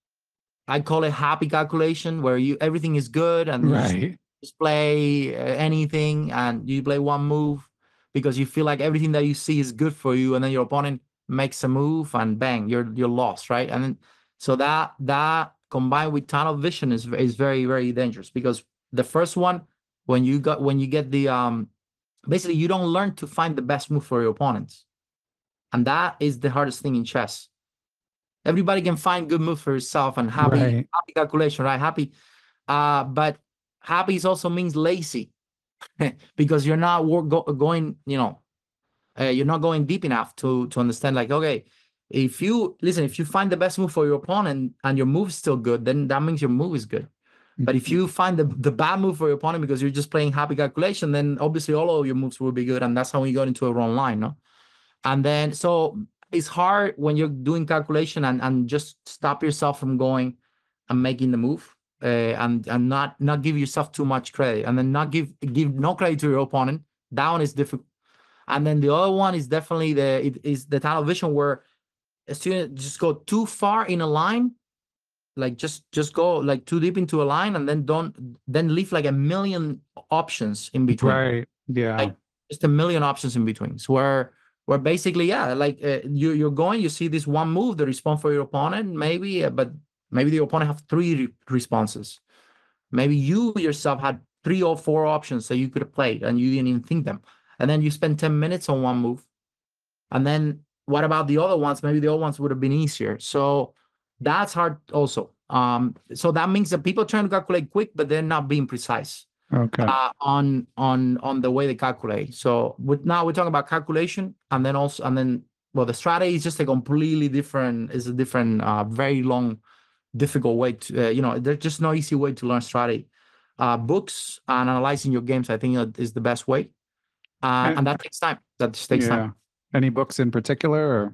I call it happy calculation, where you everything is good and you just, right. just play uh, anything and you play one move because you feel like everything that you see is good for you, and then your opponent makes a move and bang, you're you're lost, right? And then so that that combined with tunnel vision is is very very dangerous because the first one when you got when you get the um basically you don't learn to find the best move for your opponents, and that is the hardest thing in chess. Everybody can find good moves for yourself and happy Right. happy calculation, right? Happy, uh, but happy is also means lazy because you're not work, go, going, you know, uh, you're not going deep enough to to understand. Like, okay, if you listen, if you find the best move for your opponent and your move is still good, then that means your move is good. But if you find the, the bad move for your opponent because you're just playing happy calculation, then obviously all of your moves will be good, and that's how you got into a wrong line, no? And then so it's hard when you're doing calculation and, and just stop yourself from going and making the move, uh, and and not not give yourself too much credit, and then not give give no credit to your opponent. That one is difficult. And then the other one is definitely the it is the tunnel vision, where a student just go too far in a line, like just just go like too deep into a line, and then don't then leave like a million options in between, Right. Yeah. like just a million options in between. So where where basically, yeah, like uh, you you're going, you see this one move, the response for your opponent, maybe, uh, but maybe the opponent have three re- responses. Maybe you yourself had three or four options that you could have played, and you didn't even think them. And then you spend ten minutes on one move, and then what about the other ones? Maybe the other ones would have been easier. So that's hard also. Um, so that means that people are trying to calculate quick, but they're not being precise. Okay. Uh, on on on the way they calculate. So with now we're talking about calculation, and then also and then well, the strategy is just a completely different is a different uh, very long, difficult way to uh, you know there's just no easy way to learn strategy. Uh, books and analyzing your games, I think, is the best way, uh, And- and that takes time. That just takes yeah. time. Any books in particular? Or?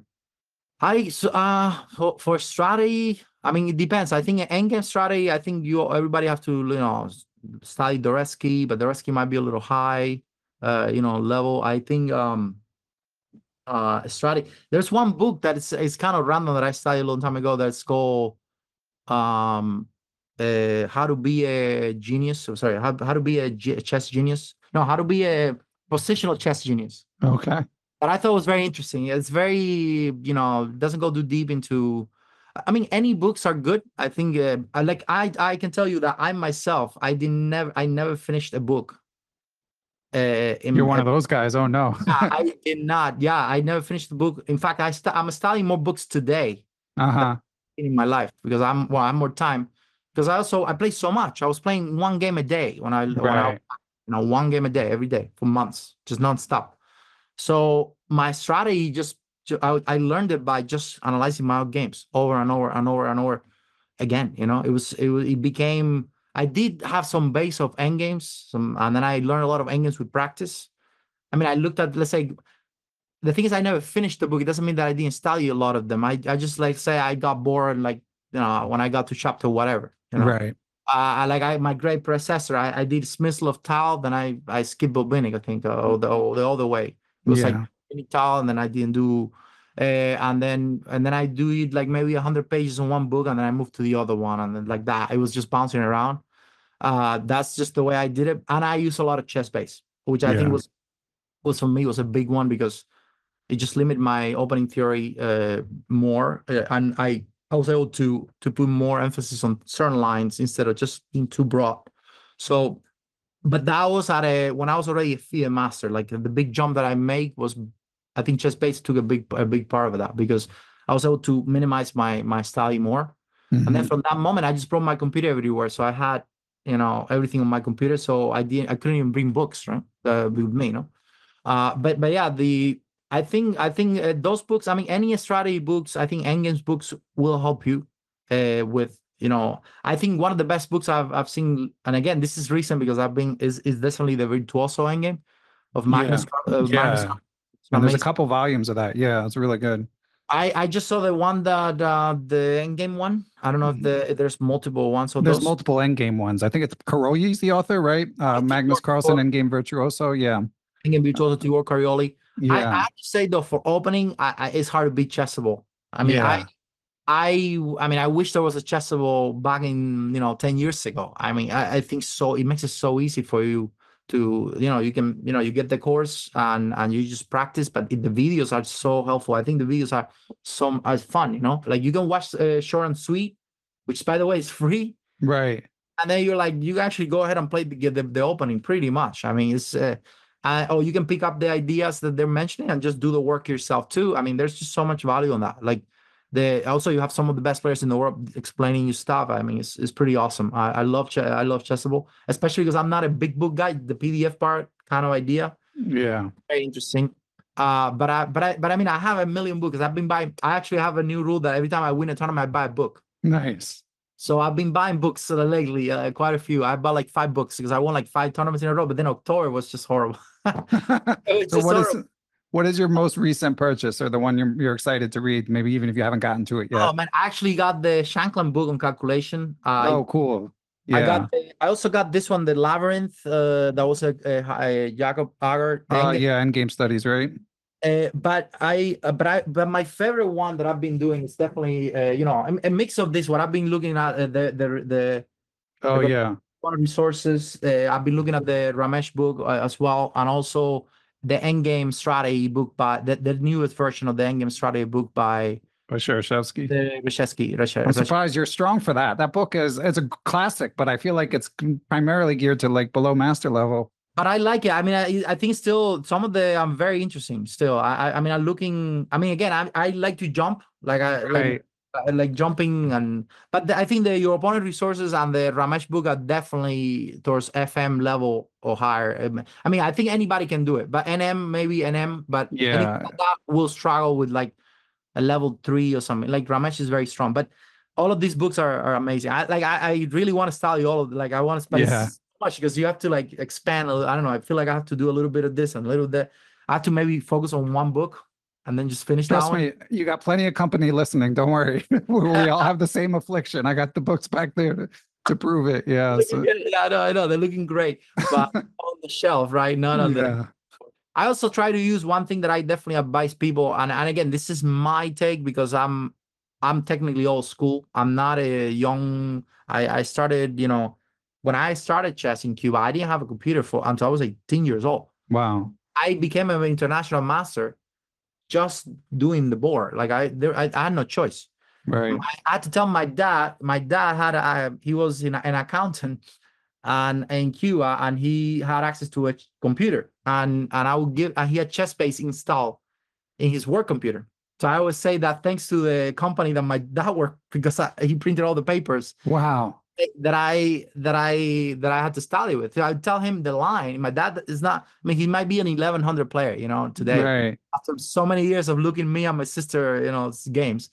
I so, uh for, for strategy, I mean it depends. I think endgame strategy, I think you everybody have to you know study Doresky, but Doresky might be a little high, uh, you know, level. I think um uh strategy. There's one book that is is kind of random that I studied a long time ago. That's called um uh how to be a genius. Oh, sorry, how how to be a G- chess genius. No, how to be a positional chess genius. Okay. That I thought was very interesting. It's very, you know, doesn't go too deep into. I mean, any books are good. I think, uh, I like I I can tell you that I myself I did never I never finished a book. Uh, in, You're one of uh, those guys. Oh no. I did not. Yeah, I never finished the book. In fact, I st- I'm studying more books today Uh-huh. in my life because I'm well, I have more time. Because I also I play so much. I was playing one game a day when I when I Right. you know one game a day every day for months, just nonstop. So my strategy just ju- I, I learned it by just analyzing my own games over and over and over and over again. You know, it was it was, it became. I did have some base of end games, some, and then I learned a lot of end games with practice. I mean, I looked at, let's say, the thing is, I never finished the book. It doesn't mean that I didn't study a lot of them. I I just like say I got bored, like, you know, when I got to chapter whatever. You know, Right. uh, I like I my great predecessor. I, I did Dismissal of Tal, then I I skipped Bobinic, I think, uh, the the other way. It was like Yeah. Tal, and then I didn't do, uh, and then and then I do it like maybe a hundred pages in one book, and then I moved to the other one, and then like that. It was just bouncing around. Uh, that's just the way I did it, and I use a lot of chess base, which I think Yeah. was was for me was a big one because it just limited my opening theory uh, more, uh, and I I was able to to put more emphasis on certain lines instead of just being too broad. So, but that was at a when I was already a FIDE master. Like the big jump that I made was, I think chess base took a big a big part of that because I was able to minimize my my study more. And then Mhm. from that moment, I just brought my computer everywhere. So I had, you know, everything on my computer. So I didn't, I couldn't even bring books, right? Uh, with me, you know. Uh, but but yeah, the I think I think uh, those books. I mean, any strategy books. I think endgames books will help you uh, with. You know, I think one of the best books I've I've seen, and again, this is recent because I've been is is definitely the Virtuoso Endgame of Magnus. Yeah. Uh, Magnus. Yeah. It's And there's a amazing. couple volumes of that. Yeah, it's really good. I I just saw the one that uh, the Endgame one. I don't know if the if there's multiple ones of There's those. multiple Endgame ones. I think it's Karoyi's the author, right? Uh, Magnus Carlsen, Endgame Virtuoso. Yeah. Endgame Virtuoso, Tibor Carioli. I, I Yeah. have to say though, for opening, I, I, it's hard to beat Chessable. I mean, I Yeah. I I mean, I wish there was a Chessable back in, you know, ten years ago. I mean, I, I think so. It makes it so easy for you to, you know, you can, you know, you get the course and and you just practice. But it, the videos are so helpful. I think the videos are so are fun. You know, like you can watch uh, Short and Sweet, which by the way is free, Right. and then you're like, you actually go ahead and play the the, the opening pretty much. I mean, it's. Uh, uh, oh, you can pick up the ideas that they're mentioning and just do the work yourself too. I mean, there's just so much value on that. Like, the also you have some of the best players in the world explaining you stuff. I mean, it's, it's pretty awesome. I, I love Ch- I love Chessable, especially because I'm not a big book guy. The P D F part kind of idea, Yeah. very interesting. Uh, but I but I but I mean, I have a million books. I've been buying. I actually have a new rule that every time I win a tournament, I buy a book. Nice. So I've been buying books uh, lately, uh, quite a few. I bought like five books because I won like five tournaments in a row. But then October was just horrible. It was So just what is horrible. what is your most recent purchase or the one you're you're excited to read? Maybe even if you haven't gotten to it yet. Oh man, I actually got the Shankland book on calculation. Uh, Oh, cool. I Yeah. got. The, I also got this one, the Labyrinth. Uh, that was a, a, a Jacob Agar. Uh, yeah, Endgame Studies, right? Uh, but I, uh, but I, but my favorite one that I've been doing is definitely, uh, you know, a, a mix of this. What I've been looking at, uh, the the the Oh, the yeah. one resources. Uh, I've been looking at the Ramesh book uh, as well, and also the Endgame Strategy book by the, the newest version of the Endgame Strategy book by By Sharashevsky. the Reshevsky. I'm surprised you're strong for that. That book is it's a classic, but I feel like it's primarily geared to like below master level. But I like it. I mean, I, I think still some of the um very interesting. Still, I I, I mean, I'm looking. I mean, again, I I like to jump, like I like Right. uh, like jumping, and but the, I think the your opponent resources and the Ramesh book are definitely towards F M level or higher. Um, I mean, I think anybody can do it, but N M maybe N M, but Yeah. anything like that will struggle with like a level three or something. Like Ramesh is very strong, but all of these books are, are amazing. I like I, I really want to study all of like I want to spend Yeah. so much because you have to like expand. a- I don't know. I feel like I have to do a little bit of this and a little bit. I have to maybe focus on one book and then just finish Trust that one. me, you got plenty of company listening. Don't worry. we we all have the same affliction. I got the books back there to, to prove it. Yeah. So, Yeah, I know, I know. They're looking great, but on the shelf, right? None of them. yeah. I also try to use one thing that I definitely advise people, and, and again, this is my take because I'm I'm technically old school. I'm not a young. I I started, you know, when I started chess in Cuba, I didn't have a computer for until I was eighteen years old. Wow. I became an international master just doing the board. Like I there, I, I had no choice. Right. I had to tell my dad. My dad had a, he was in a, an accountant and in Cuba, and he had access to a computer, and and I would give, and he had ChessBase installed in his work computer. So I always say that thanks to the company that my dad worked, because I, he printed all the papers Wow. that I that I that I had to study with. I would tell him the line. My dad is not. I mean, he might be an eleven hundred player, you know, today. Right. After so many years of looking me and my sister, you know, games.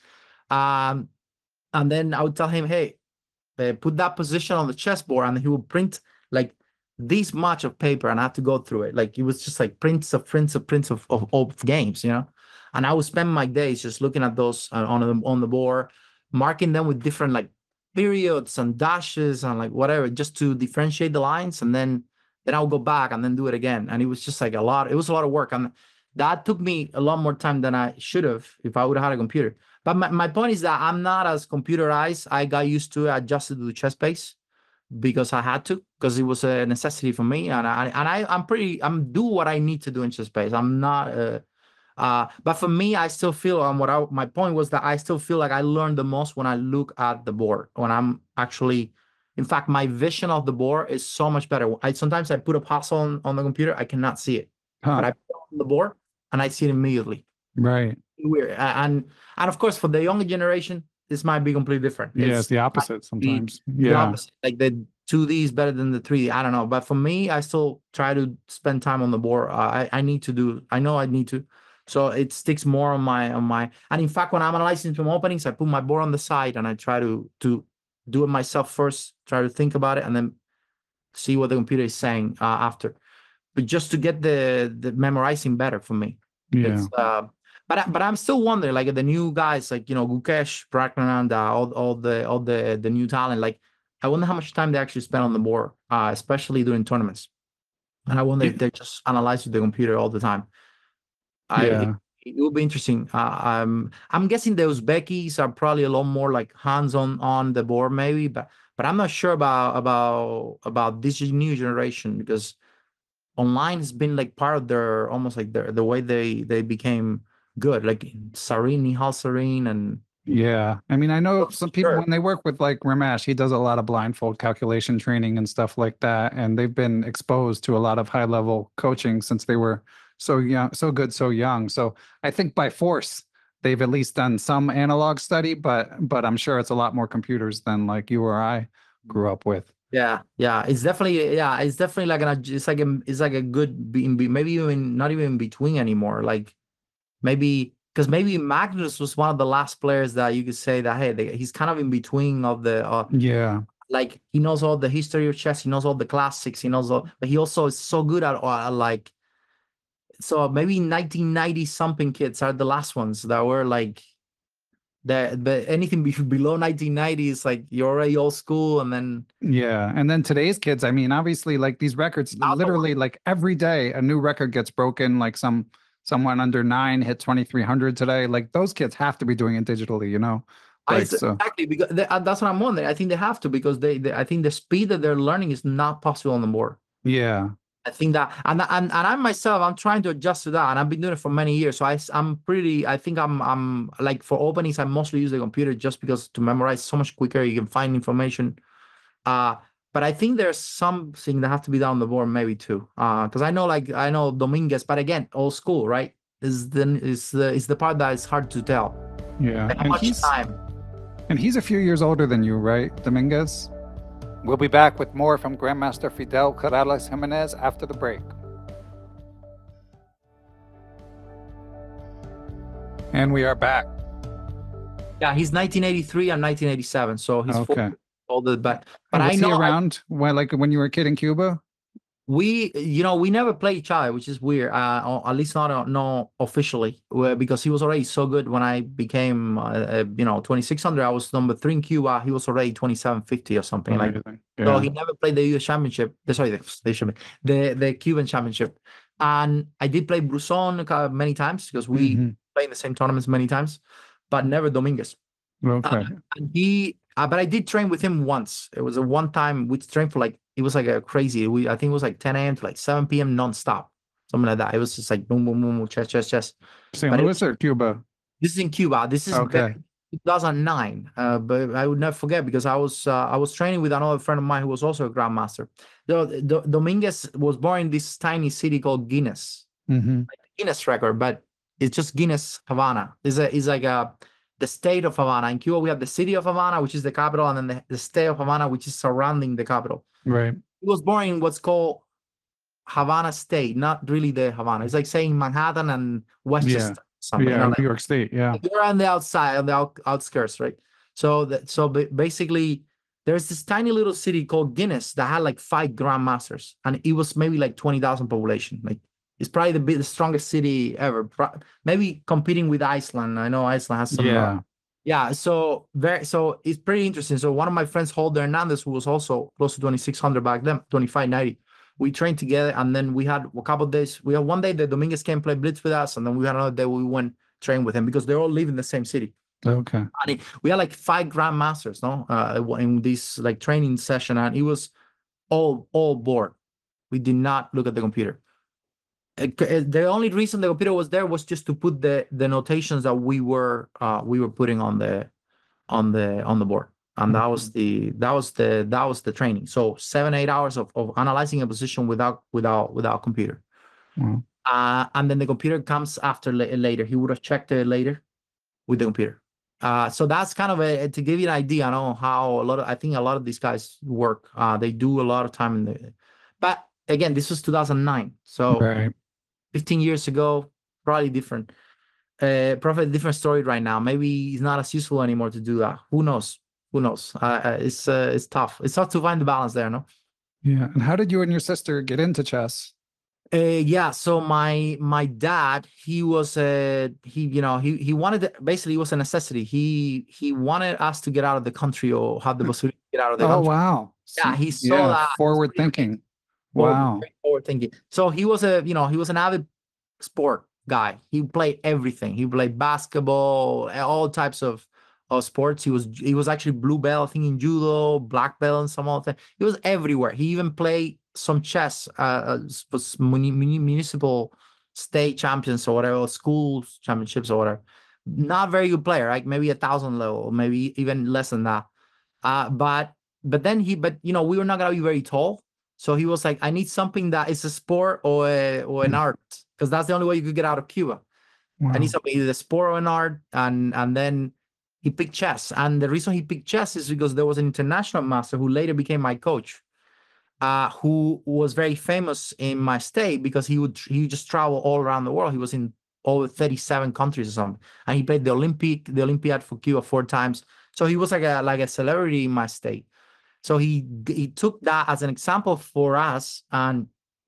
Um, and then I would tell him, hey, uh, put that position on the chessboard, and he would print like this much of paper, and I have to go through it. Like it was just like prints of prints of prints of, of, of games, you know. And I would spend my days just looking at those uh, on the on the board, marking them with different like periods and dashes and like whatever, just to differentiate the lines. And then then I'll go back and then do it again. And it was just like a lot. It was a lot of work, and that took me a lot more time than I should have if I would have had a computer. But my, my point is that I'm not as computerized. I got used to it, adjusted to the ChessBase because I had to, because it was a necessity for me. And I and I I'm pretty I'm do what I need to do in ChessBase. I'm not uh, uh but for me, I still feel, and um, what I, my point was that I still feel like I learn the most when I look at the board, when I'm actually, in fact, my vision of the board is so much better. I sometimes I put a puzzle on, on the computer, I cannot see it, Huh. but I put it on the board and I see it immediately. Right. Weird. And and of course, for the younger generation, this might be completely different. Yeah, it's the opposite sometimes. the Yeah. opposite. Like the two D is better than the three D. I don't know, but for me, I still try to spend time on the board. Uh, I I need to do. I know I need to, so it sticks more on my on my. And in fact, when I'm analyzing some openings, I put my board on the side and I try to to do it myself first. Try to think about it and then see what the computer is saying uh, after. But just to get the the memorizing better for me. Yeah. It's, uh, but I- but I'm still wondering, like the new guys, like you know, Gukesh, Praggnanandhaa, all all the all the the new talent. Like, I wonder how much time they actually spend on the board, uh, especially during tournaments. And I wonder if they just analyze with the computer all the time. I, Yeah. it, it will be interesting. Uh, I'm I'm guessing the Uzbekis are probably a lot more like hands-on on the board, maybe. But but I'm not sure about about about this new generation, because online has been like part of their almost like their the way they they became good, like Sareen, Nihal Sareen, and Yeah. I mean, I know some people Sure. when they work with like Ramesh, he does a lot of blindfold calculation training and stuff like that. And they've been exposed to a lot of high level coaching since they were so young, so good, so young. So I think by force, they've at least done some analog study, but but I'm sure it's a lot more computers than like you or I grew up with. yeah, yeah, it's definitely yeah, it's definitely like an it's like a it's like a good be- be- maybe even not even in between anymore. Like maybe because maybe Magnus was one of the last players that you could say that hey, they, he's kind of in between of the uh, Yeah. like he knows all the history of chess, he knows all the classics, he knows all, but he also is so good at uh, like. So maybe nineteen ninety something kids are the last ones that were like that, but anything be- below nineteen ninety is like you're already old school, and then Yeah. And then today's kids, I mean, obviously, like these records, Out the literally, like every day, a new record gets broken. Like some someone under nine hit twenty-three hundred today. Like those kids have to be doing it digitally, you know? I Like, s- so, exactly because they, uh, that's what I'm wondering. I think they have to because they, they I think the speed that they're learning is not possible on the board. yeah. I think that, and and and I myself, I'm trying to adjust to that, and I've been doing it for many years. So I, am pretty. I think I'm, I'm like for openings, I mostly use the computer just because to memorize so much quicker. You can find information. Uh, but I think there's something that have to be done on the board, maybe too. Uh, because I know, like I know Dominguez, but again, old school, right? Is the is the is the part that is hard to tell. Yeah. Like how And much he's, time? and he's a few years older than you, right, Dominguez? We'll be back with more from Grandmaster Fidel Corrales Jimenez after the break. And we are back. Yeah, he's nineteen eighty-three. I'm nineteen eighty-seven, so he's Okay. four older. But but Was I he know I- around when, like, when you were a kid in Cuba? we, you know, we never played each other, which is weird. Uh, or at least not uh, no officially, uh, because he was already so good when I became, uh, uh, you know, twenty-six hundred. I was number three in Cuba. He was already twenty-seven fifty or something like. Amazing. So Yeah. he never played the U S championship. The, sorry, the, the, championship- the the Cuban championship. And I did play Bruson uh, many times because we Mhm. play in the same tournaments many times, but never Dominguez. Okay. Uh, and he, uh, but I did train with him once. It was a one time we trained for like, it was like a crazy, we, I think it was like ten a.m. to like seven p.m. nonstop, something like that. It was just like boom, boom, boom, boom, chess, chess, chess. Saint But it- Louis or Cuba? This is in Cuba. This is Okay. back in two thousand nine. Uh, but I would never forget because I was uh, I was training with another friend of mine who was also a grandmaster. The, the, Dominguez was born in this tiny city called Guinness, Mm-hmm. Guinness record, but it's just Guinness Havana. It's a it's like a the state of Havana. In Cuba, we have the city of Havana, which is the capital, and then the, the state of Havana, which is surrounding the capital. Right. He was born in what's called Havana State, not really the Havana. It's like saying Manhattan and Westchester. Yeah. Something, you Yeah, know, New like- York State. Yeah. They're on the outside, on the out, outskirts, right? So that so ba- basically, there's this tiny little city called Guinness that had like five grandmasters, and it was maybe like twenty thousand population. Like it's probably the big, the strongest city ever. Pro- maybe competing with Iceland. I know Iceland has some. uh, Yeah. yeah. So very so it's pretty interesting. So one of my friends, Holder Hernandez, who was also close to twenty-six hundred back then, twenty-five ninety. We trained together, and then we had a couple of days. We had one day that Dominguez came play blitz with us, and then we had another day we went train with him because they all live in the same city. Okay. And it- we had like five grandmasters, no, uh, in this like training session, and it was all all bored. We did not look at the computer. Uh, c- uh, The only reason the computer was there was just to put the the notations that we were uh, we were putting on the on the on the board, and that was the that was the that was the training. So seven eight hours of, of analyzing a position without without without computer. Wow. Uh, and then the computer comes after la- later. He would have checked it later with the computer. Uh, so that's kind of a to give you an idea. I know how a lot of I think a lot of these guys work. Uh, they do a lot of time in the. But again, this was two thousand nine, so Right. fifteen years ago, probably different. Uh, probably a different story right now. Maybe it's not as useful anymore to do that. Who knows? Who knows? Uh, uh, it's uh, it's tough. It's tough to find the balance there, no? Yeah. And how did you and your sister get into chess? Uh, yeah, so my my dad, he was uh he you know he he wanted to, basically it was a necessity. He he wanted us to get out of the country or have the possibility to get out of the Oh, country. wow. Yeah, he saw Yeah, that. forward thinking. Forward- Wow. very forward thinking. So he was a you know he was an avid sport guy. He played everything. He played basketball, all types of of sports. He was he was actually blue belt, I think, in judo, black belt, and some other thing. He was everywhere. He even played some chess, uh, for s- muni- muni- municipal state champions or whatever, school championships or whatever. Not very good player, like maybe a thousand level, maybe even less than that. Uh, but but then he, but you know, we were not gonna be very tall, so he was like, I need something that is a sport or a, or an Hmm. art, because that's the only way you could get out of Cuba. Wow. I need something either a sport or an art, and and then he picked chess. And the reason he picked chess is because there was an international master who later became my coach, uh, who was very famous in my state because he would he just travel all around the world. He was in over thirty-seven countries or something, and he played the Olympic the Olympiad for Cuba four times. So he was like a like a celebrity in my state. So he he took that as an example for us, and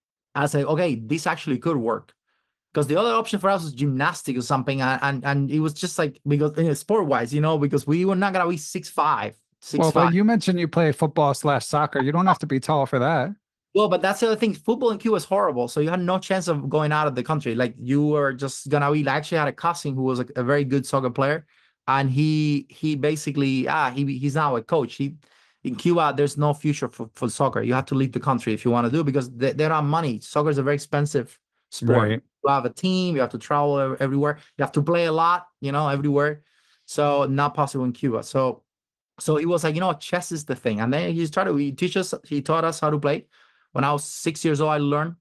I said, okay, this actually could work. Because the other option for us was gymnastics or something, and and, and it was just like because you know, sport wise, you know, because we were not gonna be six five, six Well, five. but you mentioned you play football slash soccer. You don't have to be tall for that. Well, but that's the other thing. Football in Cuba is horrible, so you had no chance of going out of the country. Like you were just gonna be. I actually had a cousin who was a, a very good soccer player, and he he basically ah he he's now a coach. He in Cuba there's no future for, for soccer. You have to leave the country if you want to do it because they, they don't have money. Soccer is a very expensive sport. Right. You have a team. You have to travel ev- everywhere. You have to play a lot. You know, everywhere. So not possible in Cuba. So so he was like, you know, chess is the thing. And then he started. He teach us. He taught us how to play. When I was six years old, I learned.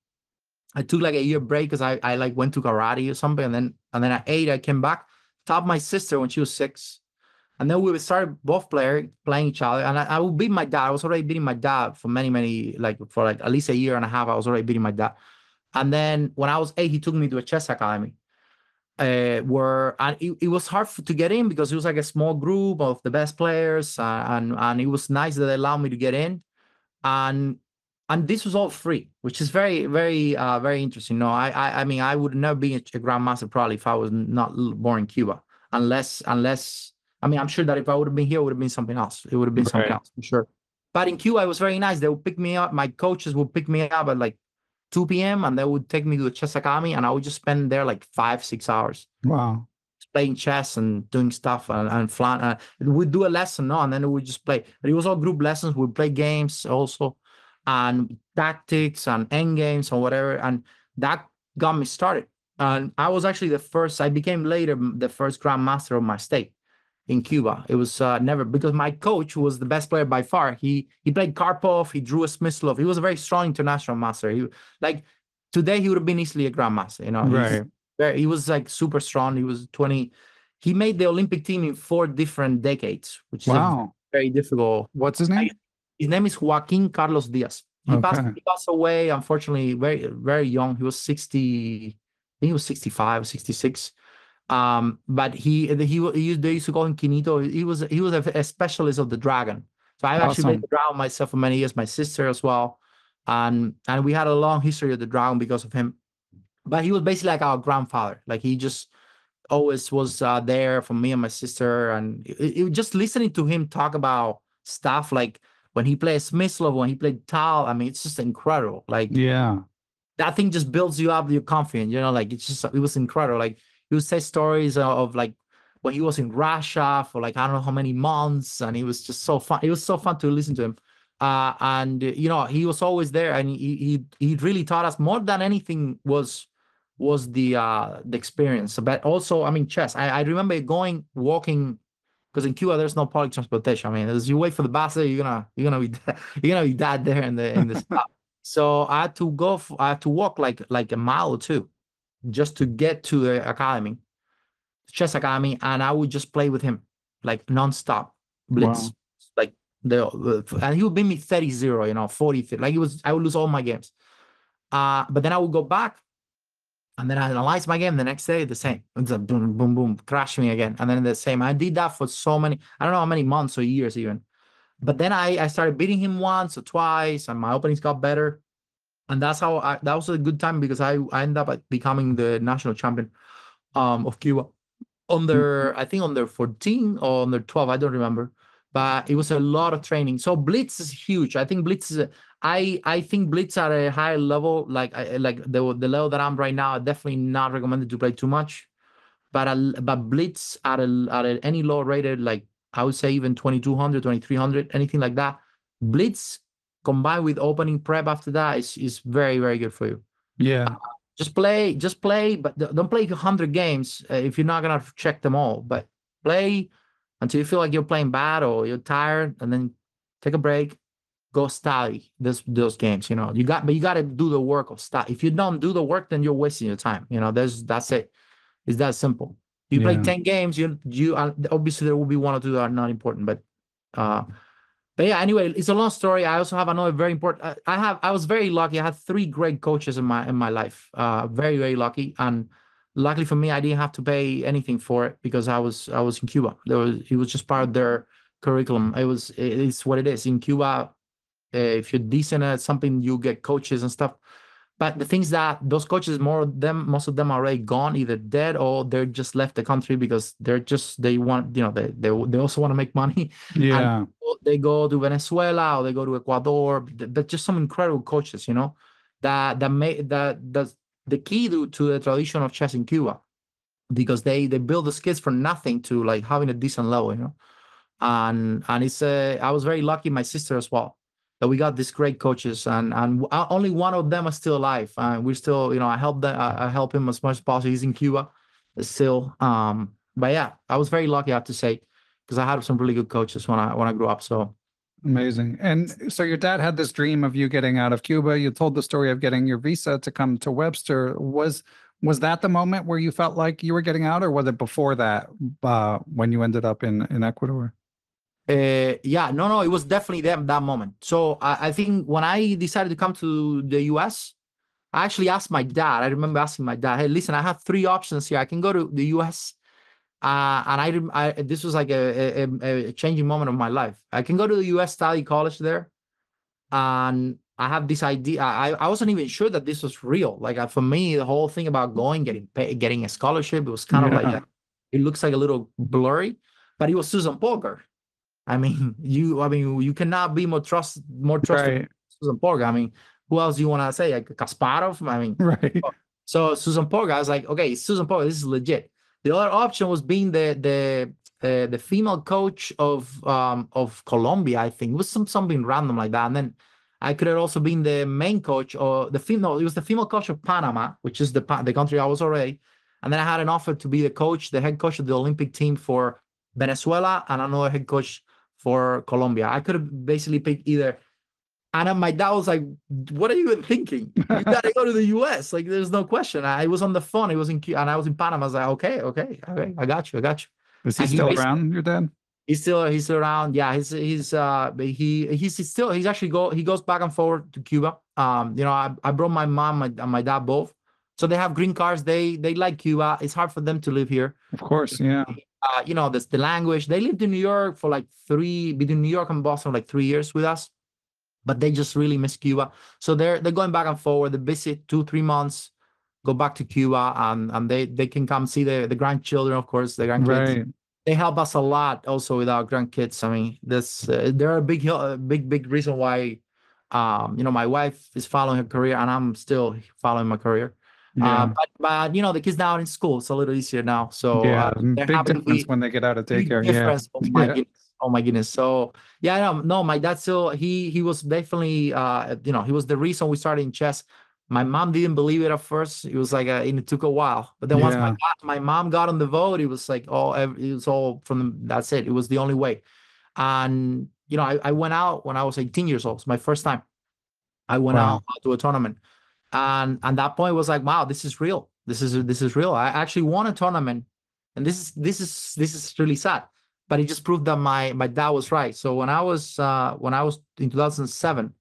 I took like a year break because I, I like went to karate or something, and then and then at eight I came back, taught my sister when she was six, and then we would start both player playing each other, and I, I would beat my dad. I was already beating my dad for many many like for like at least a year and a half. I was already beating my dad, and then when I was eight, he took me to a chess academy, uh, where and it, it was hard for, to get in because it was like a small group of the best players, uh, and and it was nice that they allowed me to get in, and and this was all free, which is very, very, uh, very interesting. No, I, I, I mean, I would never be a, a grandmaster probably if I was not l- born in Cuba, unless, unless, I mean, I'm sure that if I would have been here, it would have been something else. It would have been something Right. else for sure. But in Cuba, it was very nice. They would pick me up. My coaches would pick me up at like two p.m. and they would take me to the chess academy, and I would just spend there like five, six hours Wow. playing chess and doing stuff and, and flying. Uh, we'd do a lesson, no, and then we just play. But it was all group lessons. We'd play games also, and tactics and end games or whatever. And that got me started. And I was actually the first, I became later the first grandmaster of my state in Cuba. It was uh, never, because my coach was the best player by far. He he played Karpov, he drew a Smyslov. He was a very strong international master. He like today he would have been easily a grandmaster, you know. He's Right. very, he was like super strong. He was twenty. He made the Olympic team in four different decades, which is a Wow. very difficult. What's his name? His name is Joaquin Carlos Diaz. He passed Okay. he passed away, unfortunately, very, very young. He was sixty, I think he was sixty-five, sixty-six. Um, but he he, he used, they used to call him Quinito. He was he was a, a specialist of the dragon. So I actually Awesome. played the dragon myself for many years, my sister as well. And and we had a long history of the dragon because of him. But he was basically like our grandfather. Like he just always was uh, there for me and my sister. And it, it, just listening to him talk about stuff like when he played Smyslov, when he played Tal, I mean, it's just incredible. Like Yeah. that thing just builds you up, your confidence, you know, like it's just, it was incredible. Like he would say stories of, of like when he was in Russia for like, I don't know how many months. And it was just so fun. It was so fun to listen to him. Uh, and, you know, he was always there, and he, he, he really taught us more than anything was, was the, uh, the experience. But also, I mean, chess, I, I remember going, walking, because in Cuba, there's no public transportation. I mean, as you wait for the bus, you're gonna, you're gonna be, you're gonna be dead there in the, in the stop. So I had to go, f- I had to walk like, like a mile or two just to get to the academy, chess academy. And I would just play with him like nonstop blitz. Wow. Like the, and he would beat me thirty zero, you know, forty, like it was, I would lose all my games. Uh, but then I would go back, and then I analyze my game the next day, the same. It's a boom, boom, boom, crash me again. And then the same. I did that for so many, I don't know how many months or years even. But then I, I started beating him once or twice, and my openings got better. And that's how I, that was a good time, because I, I ended up becoming the national champion um, of Cuba. Under, I think under fourteen or under twelve, I don't remember. But it was a lot of training. So Blitz is huge. I think Blitz is, a, I, I think Blitz at a higher level, like I, like the, the level that I'm right now, definitely not recommended to play too much. But a, but Blitz at a, at a, any low rated, like I would say even twenty-two hundred, twenty-three hundred, anything like that. Blitz combined with opening prep after that is, is very, very good for you. Yeah. Just play, just play, but don't play one hundred games uh, if you're not going to check them all. But play until you feel like you're playing bad or you're tired, and then take a break, go study this, those games, you know. You got, but you got to do the work of study. If you don't do the work, then you're wasting your time. You know, there's, that's it. It's that simple. You play Yeah. ten games, you, you, uh, obviously there will be one or two that are not important, but, uh, but yeah, anyway, it's a long story. I also have another very important, uh, I have, I was very lucky. I had three great coaches in my, in my life. Uh, very, very lucky. And luckily for me, I didn't have to pay anything for it, because I was, I was in Cuba. There was, it was just part of their curriculum. It was, it's what it is in Cuba. Uh, if you're decent at something, you get coaches and stuff. But the things that those coaches, more of them, most of them are already gone, either dead or they're just left the country because they're just, they want, you know, they they, they also want to make money. Yeah. And they go to Venezuela or they go to Ecuador. But just some incredible coaches, you know, that that made that that's the key to, to the tradition of chess in Cuba, because they they build the skills from nothing to like having a decent level, you know. And and it's uh, I was very lucky, my sister as well, that we got these great coaches, and and only one of them is still alive. And uh, we're still, you know, I help them, I, I help him as much as possible. He's in Cuba still. Um, but yeah, I was very lucky, I have to say, because I had some really good coaches when I when I grew up. So Amazing. And so your dad had this dream of you getting out of Cuba. You told the story of getting your visa to come to Webster. Was was that the moment where you felt like you were getting out, or was it before that, uh, when you ended up in, in Ecuador? Uh, yeah, no, no, it was definitely that, that moment. So I, I think when I decided to come to the U S, I actually asked my dad. I remember asking my dad, hey, listen, I have three options here. I can go to the U S. Uh, and I, I, this was like a, a, a changing moment of my life. I can go to the U S, study college there. And I have this idea. I, I wasn't even sure that this was real. Like uh, for me, the whole thing about going, getting pay, getting a scholarship, it was kind Yeah. of like, a, it looks like a little blurry, but it was Susan Polgar. I mean, you, I mean, you cannot be more trust, more trusted Right. than Susan Polgar. I mean, who else do you want to say? Like Kasparov? I mean, Right. so Susan Poga, I was like, okay, Susan Poga, this is legit. The other option was being the the uh, the female coach of um of Colombia, I think. It was some something random like that. And then I could have also been the main coach or the female, it was the female coach of Panama, which is the the country I was already. And then I had an offer to be the coach, the head coach of the Olympic team for Venezuela and another head coach for Colombia. I could have basically picked either. And then my dad was like, what are you even thinking? You got to go to the U S. Like, there's no question. I was on the phone. It was in, and I was in Panama. I was like, okay, okay, okay. I got you. I got you. Is he And he still basically- around, your dad? He's still, he's still around. Yeah. He's, he's, uh, but he, he's still, he's actually go, he goes back and forward to Cuba. Um, you know, I, I brought my mom and my dad both. So they have green cards. They, they like Cuba. It's hard for them to live here. Of course, yeah. Uh, you know, this, the language. They lived in New York for like three, between New York and Boston, like three years with us. But they just really miss Cuba. So they're they're going back and forward. They visit two, three months, go back to Cuba, and, and they, they can come see the, the grandchildren, of course, the grandkids. Right. They help us a lot also with our grandkids. I mean, this uh, they're a big, a big, big reason why, um, you know, my wife is following her career and I'm still following my career. Yeah. Uh, but, but, you know, the kids now are in school. It's a little easier now. So yeah. uh, they're Big happy to difference be- when they get out of big daycare. Yeah. difference. Oh my Yeah. goodness. Oh my goodness. So yeah, no, no, my dad still he he was definitely uh you know, he was the reason we started in chess. My mom didn't believe it at first. It was like uh, it took a while, but then once my Yeah. dad, my mom got on the vote, it was like oh, ev- it was all from the, that's it. It was the only way. And you know, I, I went out when I was eighteen years old. It's my first time. I went Wow. out to a tournament, and and that point was like, wow, this is real. This is this is real. I actually won a tournament, and this is this is this is really sad. But it just proved that my my dad was right. So when I was uh, when I was in two thousand seven,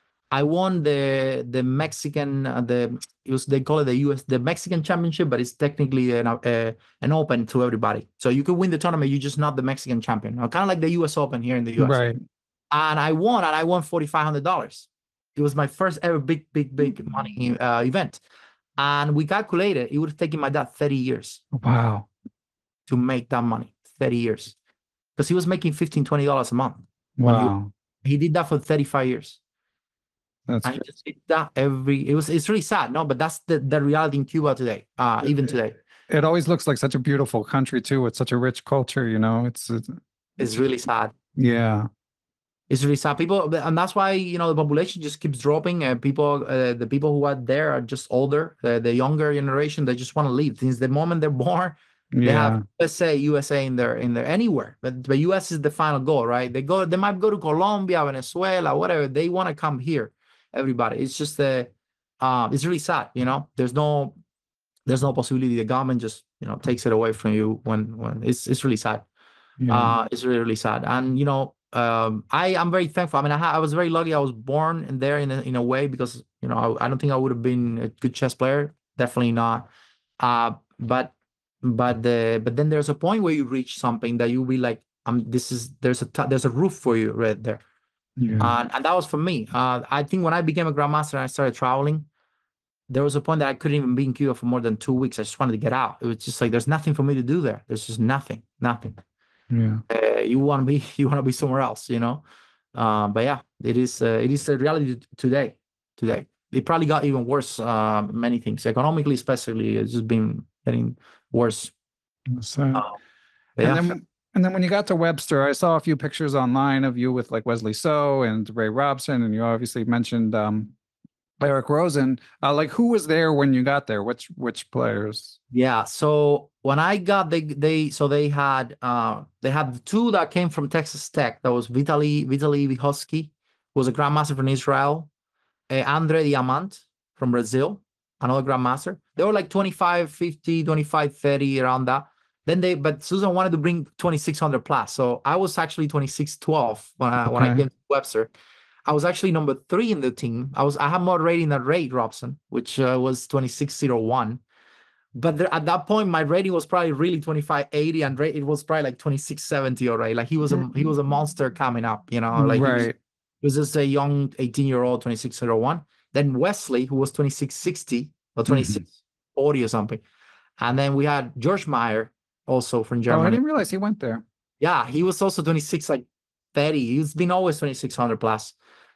I won the the Mexican uh, the it was they call it the U S the Mexican Championship, but it's technically an uh, an open to everybody. So you could win the tournament, you're just not the Mexican champion. Kind of like the U S Open here in the U S. Right. And I won, and I won four thousand five hundred dollars. It was my first ever big big big money uh, event, and we calculated it would have taken my dad thirty years Wow. to make that money. thirty years. Because he was making fifteen, twenty dollars a month. Wow. He did that for thirty-five years. That's And he just did that every, it was, it's really sad, no, but that's the, the reality in Cuba today, uh, even today. it always looks like such a beautiful country too, with such a rich culture, you know. It's, it's It's really sad. yeah. It's really sad. People, and that's why, you know, the population just keeps dropping. And people, uh, the people who are there are just older. The, the younger generation, they just want to leave. Since the moment they're born, they Yeah. have U S A, U S A in there, in there, anywhere. But the U S is the final goal, right? They go, they might go to Colombia, Venezuela, whatever. They want to come here. Everybody. It's just the, uh, it's really sad. You know, there's no, there's no possibility. The government just, you know, takes it away from you when, when it's, it's really sad. Yeah. Uh, it's really, really sad. And you know, um, I am very thankful. I mean, I, ha- I was very lucky. I was born in there in a, in a way because you know I, I don't think I would have been a good chess player. Definitely not. Uh, but but the but then there's a point where you reach something that you be like, um, this is there's a t- there's a roof for you right there. yeah. And and that was for me. Uh, I think when I became a grandmaster and I started traveling, there was a point that I couldn't even be in Cuba for more than two weeks. I just wanted to get out. It was just like there's nothing for me to do there. There's just nothing, nothing. yeah. Uh, you want to be you want to be somewhere else, you know. Uh, but yeah, it is uh, it is a reality t- today. Today, it probably got even worse. Uh, many things economically, especially, it's just been getting worse. So, Uh, but yeah. and then and then when you got to Webster, I saw a few pictures online of you with like Wesley So and Ray Robson, and you obviously mentioned um, Eric Rosen. Uh, like, who was there when you got there? Which which players? Yeah. So when I got they they so they had uh they had the two that came from Texas Tech. That was Vitaly Vitaly Vygotsky, who was a grandmaster from Israel, uh, Andre Diamant from Brazil, another grandmaster. They were like twenty-five, fifty, twenty-five, thirty around that. Then they but Susan wanted to bring twenty-six hundred plus. So I was actually twenty-six twelve when I when I Okay. came to Webster. I was actually number three in the team. I was I had more rating than Ray Robson, which uh, was twenty-six oh one. But there, at that point, my rating was probably really twenty-five eighty, and Ray, it was probably like twenty-six seventy already. Like he was a he was a monster coming up, you know. Like he was, Right. he was just a young eighteen year old, twenty-six oh one. Then Wesley, who was twenty-six sixty or twenty-six forty or something, and then we had George Meyer, also from Oh, I Germany. didn't realize he went there. Yeah, he was also twenty-six like thirty. He's been always twenty-six hundred plus.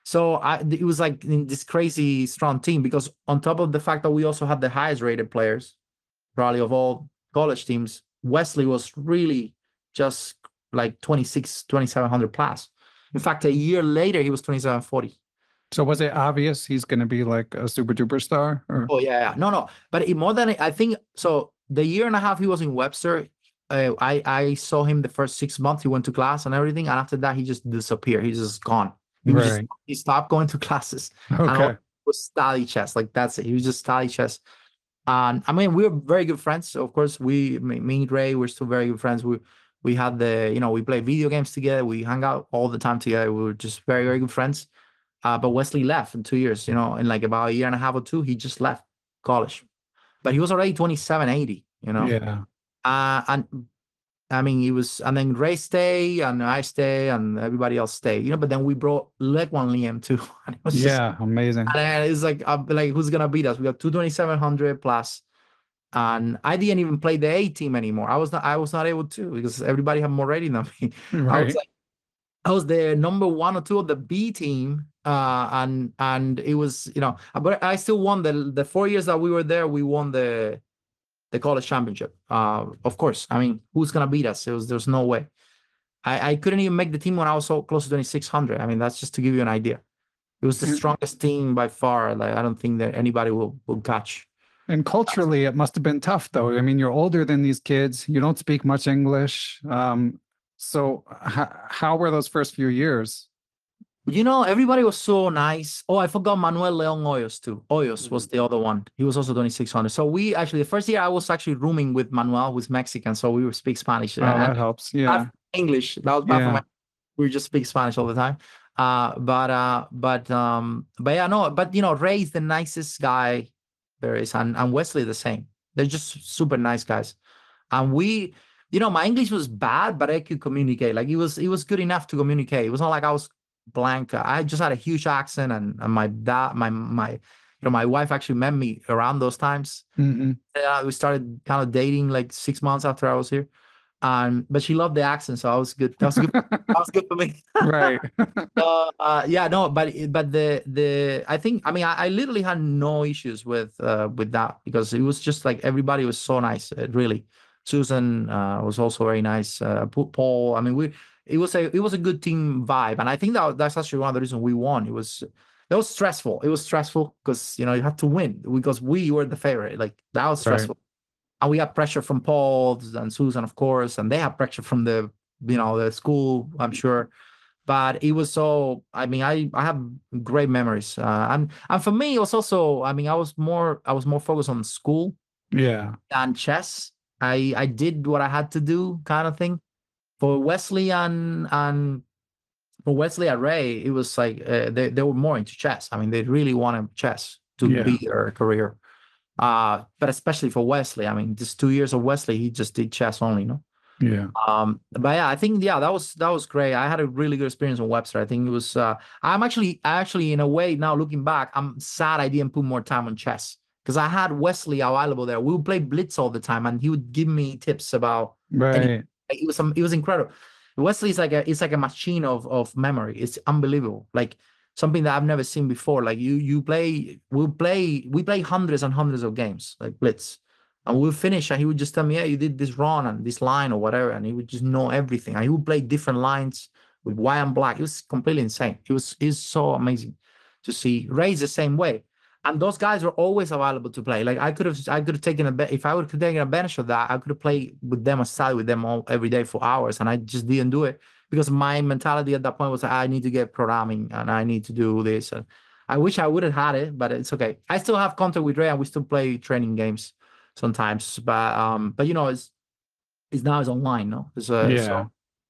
So I, it was like in this crazy strong team because on top of the fact that we also had the highest rated players, probably of all college teams, Wesley was really just like twenty-six, twenty-seven hundred plus. In fact, a year later, he was twenty-seven forty. So was it obvious he's going to be like a super duper star? Or? Oh, yeah, yeah. No, no. But it, more than, I think, so the year and a half he was in Webster, uh, I, I saw him the first six months. He went to class and everything. And after that, he just disappeared. He's just gone. He, was Right. just, he stopped going to classes. And all Okay. he was study chess. Like, that's it. He was just study chess. And I mean, we were very good friends. So of course, we, me, me and Ray, we're still very good friends. We we had the, you know, we played video games together. We hung out all the time together. We were just very, very good friends. Uh, but Wesley left in two years, you know, in like about a year and a half or two, he just left college. But he was already twenty-seven eighty, you know. Yeah. Uh, and I mean, he was, and then Ray stay, and I stay, and everybody else stay, you know. But then we brought Legwan Liam too. And it was just, Yeah. Amazing. and it's like, uh, like who's gonna beat us? We got two twenty-seven hundred plus, and I didn't even play the A team anymore. I was not, I was not able to because everybody had more rating than me. I Right. was like, I was the number one or two of the B team, uh, and and it was, you know, but I still won the the four years that we were there. We won the the college championship. Uh, of course, I mean, who's gonna beat us? It was there's no way. I I couldn't even make the team when I was so close to twenty-six hundred. I mean, that's just to give you an idea. It was the Mm. strongest team by far. Like I don't think that anybody will will catch. And culturally, it must have been tough, though. I mean, you're older than these kids. You don't speak much English. Um, so h- how were those first few years? You know, everybody was so nice. Oh, I forgot Manuel Leon Hoyos too. Hoyos was the other one. He was also twenty-six hundred. So we actually, the first year I was actually rooming with Manuel, who's Mexican. So we would speak Spanish. Oh, and that helps. Yeah. English. That was bad for Yeah. my, we just speak Spanish all the time. Uh, but, uh, but, um, but yeah, no, but you know, Ray's the nicest guy there is. And, and Wesley the same. They're just super nice guys. And we, you know, my English was bad, but I could communicate. Like it was, it was good enough to communicate. It was not like I was blank. I just had a huge accent, and, and my dad, my my, you know, my wife actually met me around those times. Mhm. Uh, we started kind of dating like six months after I was here, and but she loved the accent, so I was good. That was good. That was good for me. Right. uh, uh, yeah, no, but but the the I think I mean I, I literally had no issues with uh with that because it was just like everybody was so nice, uh, really. Susan uh, was also very nice. Uh, Paul, I mean, we it was a it was a good team vibe, and I think that that's actually one of the reasons we won. It was it was stressful. It was stressful because you know you had to win because we were the favorite. Like that was Right. stressful, and we had pressure from Paul and Susan, of course, and they had pressure from the you know the school, I'm sure. But it was so. I mean, I I have great memories, uh, and and for me, it was also. I mean, I was more I was more focused on school Yeah. than chess. I I did what I had to do, kind of thing. For Wesley and and for Wesley and Ray, it was like uh, they they were more into chess. I mean, they really wanted chess to Yeah. be their career. Uh, but especially for Wesley, I mean, just two years of Wesley, he just did chess only, no. Yeah. Um, but yeah, I think yeah, that was that was great. I had a really good experience on Webster. I think it was. Uh, I'm actually actually in a way now looking back, I'm sad I didn't put more time on chess because I had Wesley available there. We would play Blitz all the time, and he would give me tips about. Right. It was um, it was incredible. Wesley is like a it's like a machine of of memory. It's unbelievable. Like something that I've never seen before. Like you you play we play we play hundreds and hundreds of games like Blitz. And we'll finish, and he would just tell me, "Yeah, you did this run and this line or whatever," and he would just know everything. And he would play different lines with white and black. It was completely insane. It was it's so amazing to see. Ray's the same way, and those guys were always available to play. Like I could have, I could have taken a bet if I would have taken advantage of that. I could have played with them and studied with them all every day for hours, and I just didn't do it because my mentality at that point was I need to get programming and I need to do this. And I wish I would have had it, but it's okay. I still have contact with Ray, and we still play training games sometimes, but um, but you know, it's it's now it's online, no? It's, uh, Yeah. So,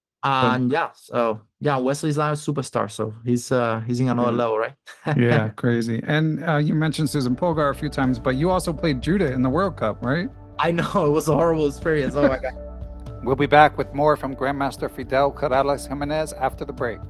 and yeah, so yeah, Wesley's now a superstar, so he's uh he's in another Yeah. level, right? Yeah. Crazy. And uh, you mentioned Susan Polgar a few times, but you also played Judah in the World Cup, right? I know it was a horrible experience. Oh my god. We'll be back with more from Grandmaster Fidel Corrales Jimenez after the break.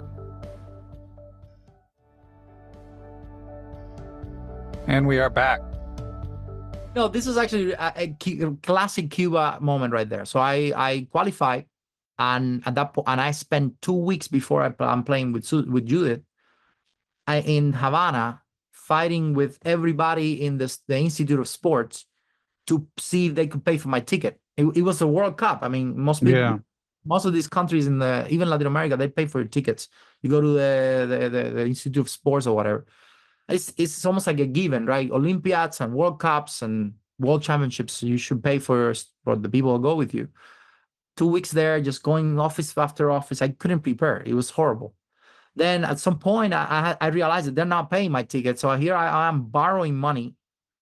And we are back. No, this is actually a, a, Cu- a classic Cuba moment right there. So I I qualified, and at that point, and I spent two weeks before I, pl- I'm playing with Su- with Judith. I, in Havana, fighting with everybody in this the Institute of Sports to see if they could pay for my ticket. It, it was a World Cup. I mean, most people, Yeah. most of these countries in the even Latin America, they pay for your tickets. You go to the the, the, the Institute of Sports or whatever. It's it's almost like a given, right? Olympiads and World Cups and World Championships, you should pay for for the people who go with you. Two weeks there, just going office after office. I couldn't prepare. It was horrible. Then at some point, I I, I realized that they're not paying my ticket. So here I am borrowing money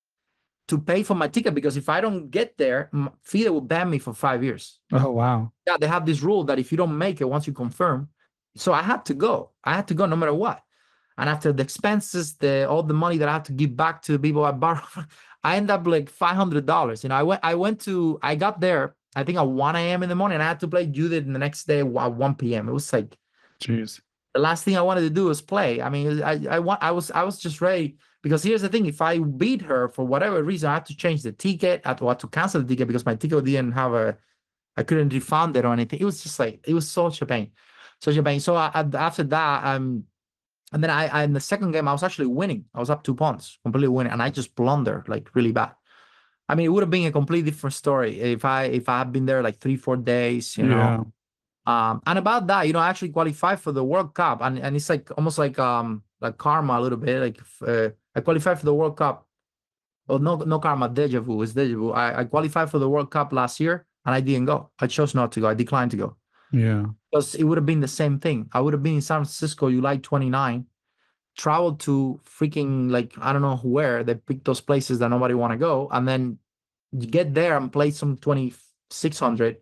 to pay for my ticket, because if I don't get there, m- FIDE will ban me for five years. Oh, wow. Yeah, they have this rule that if you don't make it once you confirm, so I had to go. I had to go no matter what. And after the expenses, the all the money that I had to give back to the people I borrowed, I ended up like five hundred dollars. You know, I went I went to I got there, I think at one a.m. in the morning, and I had to play Judith the next day at one p.m. It was like Jeez. the last thing I wanted to do was play. I mean, I I want I was I was just ready, because here's the thing: if I beat her for whatever reason, I had to change the ticket. I had to, I had to cancel the ticket because my ticket didn't have a, I couldn't refund it or anything. It was just like it was such a pain, such a pain. So I, I- after that, um, and then I, I in the second game I was actually winning. I was up two points, completely winning, and I just blundered like really bad. I mean, it would have been a completely different story if I if I had been there like three four days, you know. Yeah. Um, and about that, you know, I actually qualified for the World Cup, and, and it's like almost like um like karma a little bit. Like uh, I qualified for the World Cup. Well, no, no karma, deja vu. It's deja vu. I, I qualified for the World Cup last year, and I didn't go. I chose not to go. I declined to go Yeah. because it would have been the same thing. I would have been in San Francisco, July twenty-ninth, traveled to freaking like I don't know where. They pick those places that nobody want to go, and then you get there and play some twenty-six hundred.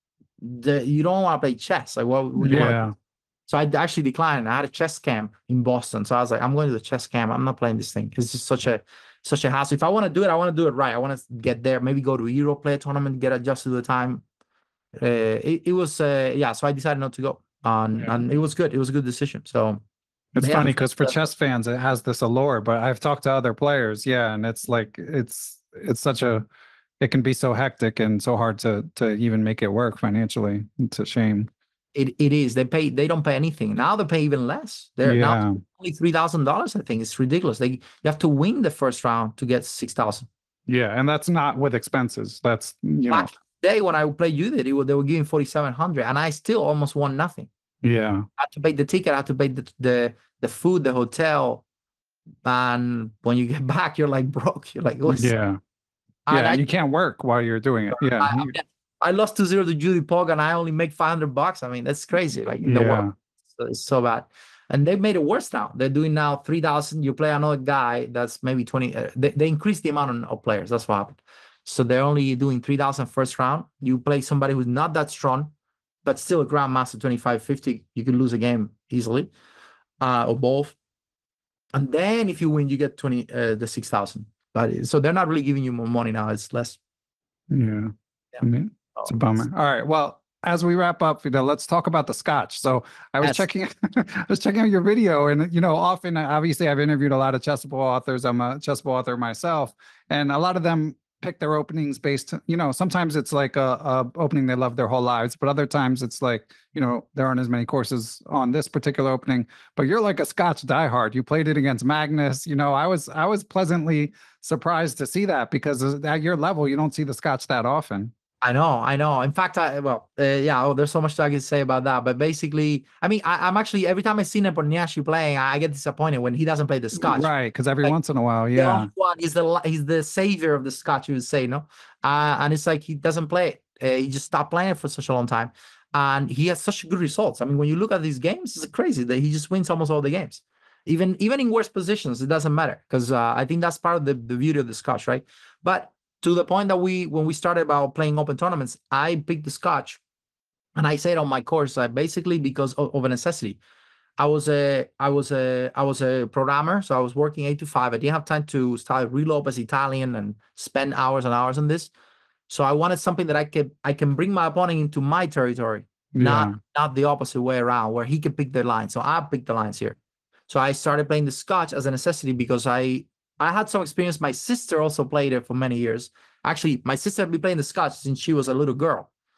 The you don't want to play chess. Like, what would you want? Yeah. So I actually declined. I had a chess camp in Boston. So I was like, I'm going to the chess camp. I'm not playing this thing. It's just such a such a hassle. If I want to do it, I want to do it right. I want to get there, maybe go to a Euro play tournament, get adjusted to the time. Uh, it, it was uh, yeah, so I decided not to go. Um, Yeah. and it was good. It was a good decision. So It's yeah, funny because for uh, chess fans, it has this allure, but I've talked to other players, yeah, and it's like it's it's such a it can be so hectic and so hard to to even make it work financially. It's a shame. it, it is. They pay they don't pay anything. Now they pay even less. They're Yeah. now only three thousand dollars, I think. It's ridiculous. They you have to win the first round to get six thousand. Yeah, and that's not with expenses. That's you know, Back day when I played you it, it was, they were giving forty-seven hundred, and I still almost won nothing. yeah, I had to pay the ticket, I had to pay the the, the food, the hotel, and when you get back, you're like broke. You're like, what's yeah, and yeah. I, you can't work while you're doing it. Yeah, I, you- I lost to zero to Judy Pog, and I only make five hundred bucks. I mean, that's crazy. Like in the Yeah. world, so it's so bad. And they made it worse now. They're doing now three thousand. You play another guy that's maybe twenty. Uh, they, they increased the amount of, of players. That's what happened. So they're only doing three thousand first round. You play somebody who's not that strong, but still a grandmaster twenty-five fifty. You could lose a game easily, uh, or both. And then if you win, you get twenty, uh, the six thousand. But so they're not really giving you more money now. It's less. yeah. Yeah. I mean, it's a bummer. All right. Well, as we wrap up, Fidel, let's talk about the scotch. So I was Yes. checking, I was checking out your video, and you know, often, obviously, I've interviewed a lot of chessable authors. I'm a chessable author myself, and a lot of them pick their openings based. You know, sometimes it's like a, a opening they love their whole lives, but other times it's like, you know, there aren't as many courses on this particular opening. But you're like a Scotch diehard. You played it against Magnus. You know, I was I was pleasantly surprised to see that, because at your level, you don't see the Scotch that often. I know, I know. In fact, I well, uh, yeah. Oh, there's so much I can say about that. But basically, I mean, I, I'm actually every time I see Nepomniachtchi playing, I, I get disappointed when he doesn't play the Scotch. Right, because every Like, once in a while, The yeah. only one he's the la- he's the savior of the Scotch, you would say, no? Uh, and it's like he doesn't play it. Uh, he just stopped playing it for such a long time, and he has such good results. I mean, when you look at these games, it's crazy that he just wins almost all the games, even even in worse positions. It doesn't matter, because uh, I think that's part of the, the beauty of the Scotch, right? But to the point that we when we started about playing open tournaments, I picked the Scotch, and I said on my course, uh, basically because of, of a necessity. I was a I was a I was a programmer, so I was working eight to five. I didn't have time to start reload as Italian and spend hours and hours on this. So I wanted something that I could I can bring my opponent into my territory, Yeah. not not the opposite way around, where he could pick the line. So I picked the lines here. So I started playing the Scotch as a necessity because I I had some experience. My sister also played it for many years. Actually, my sister had been playing the Scotch since she was a little girl.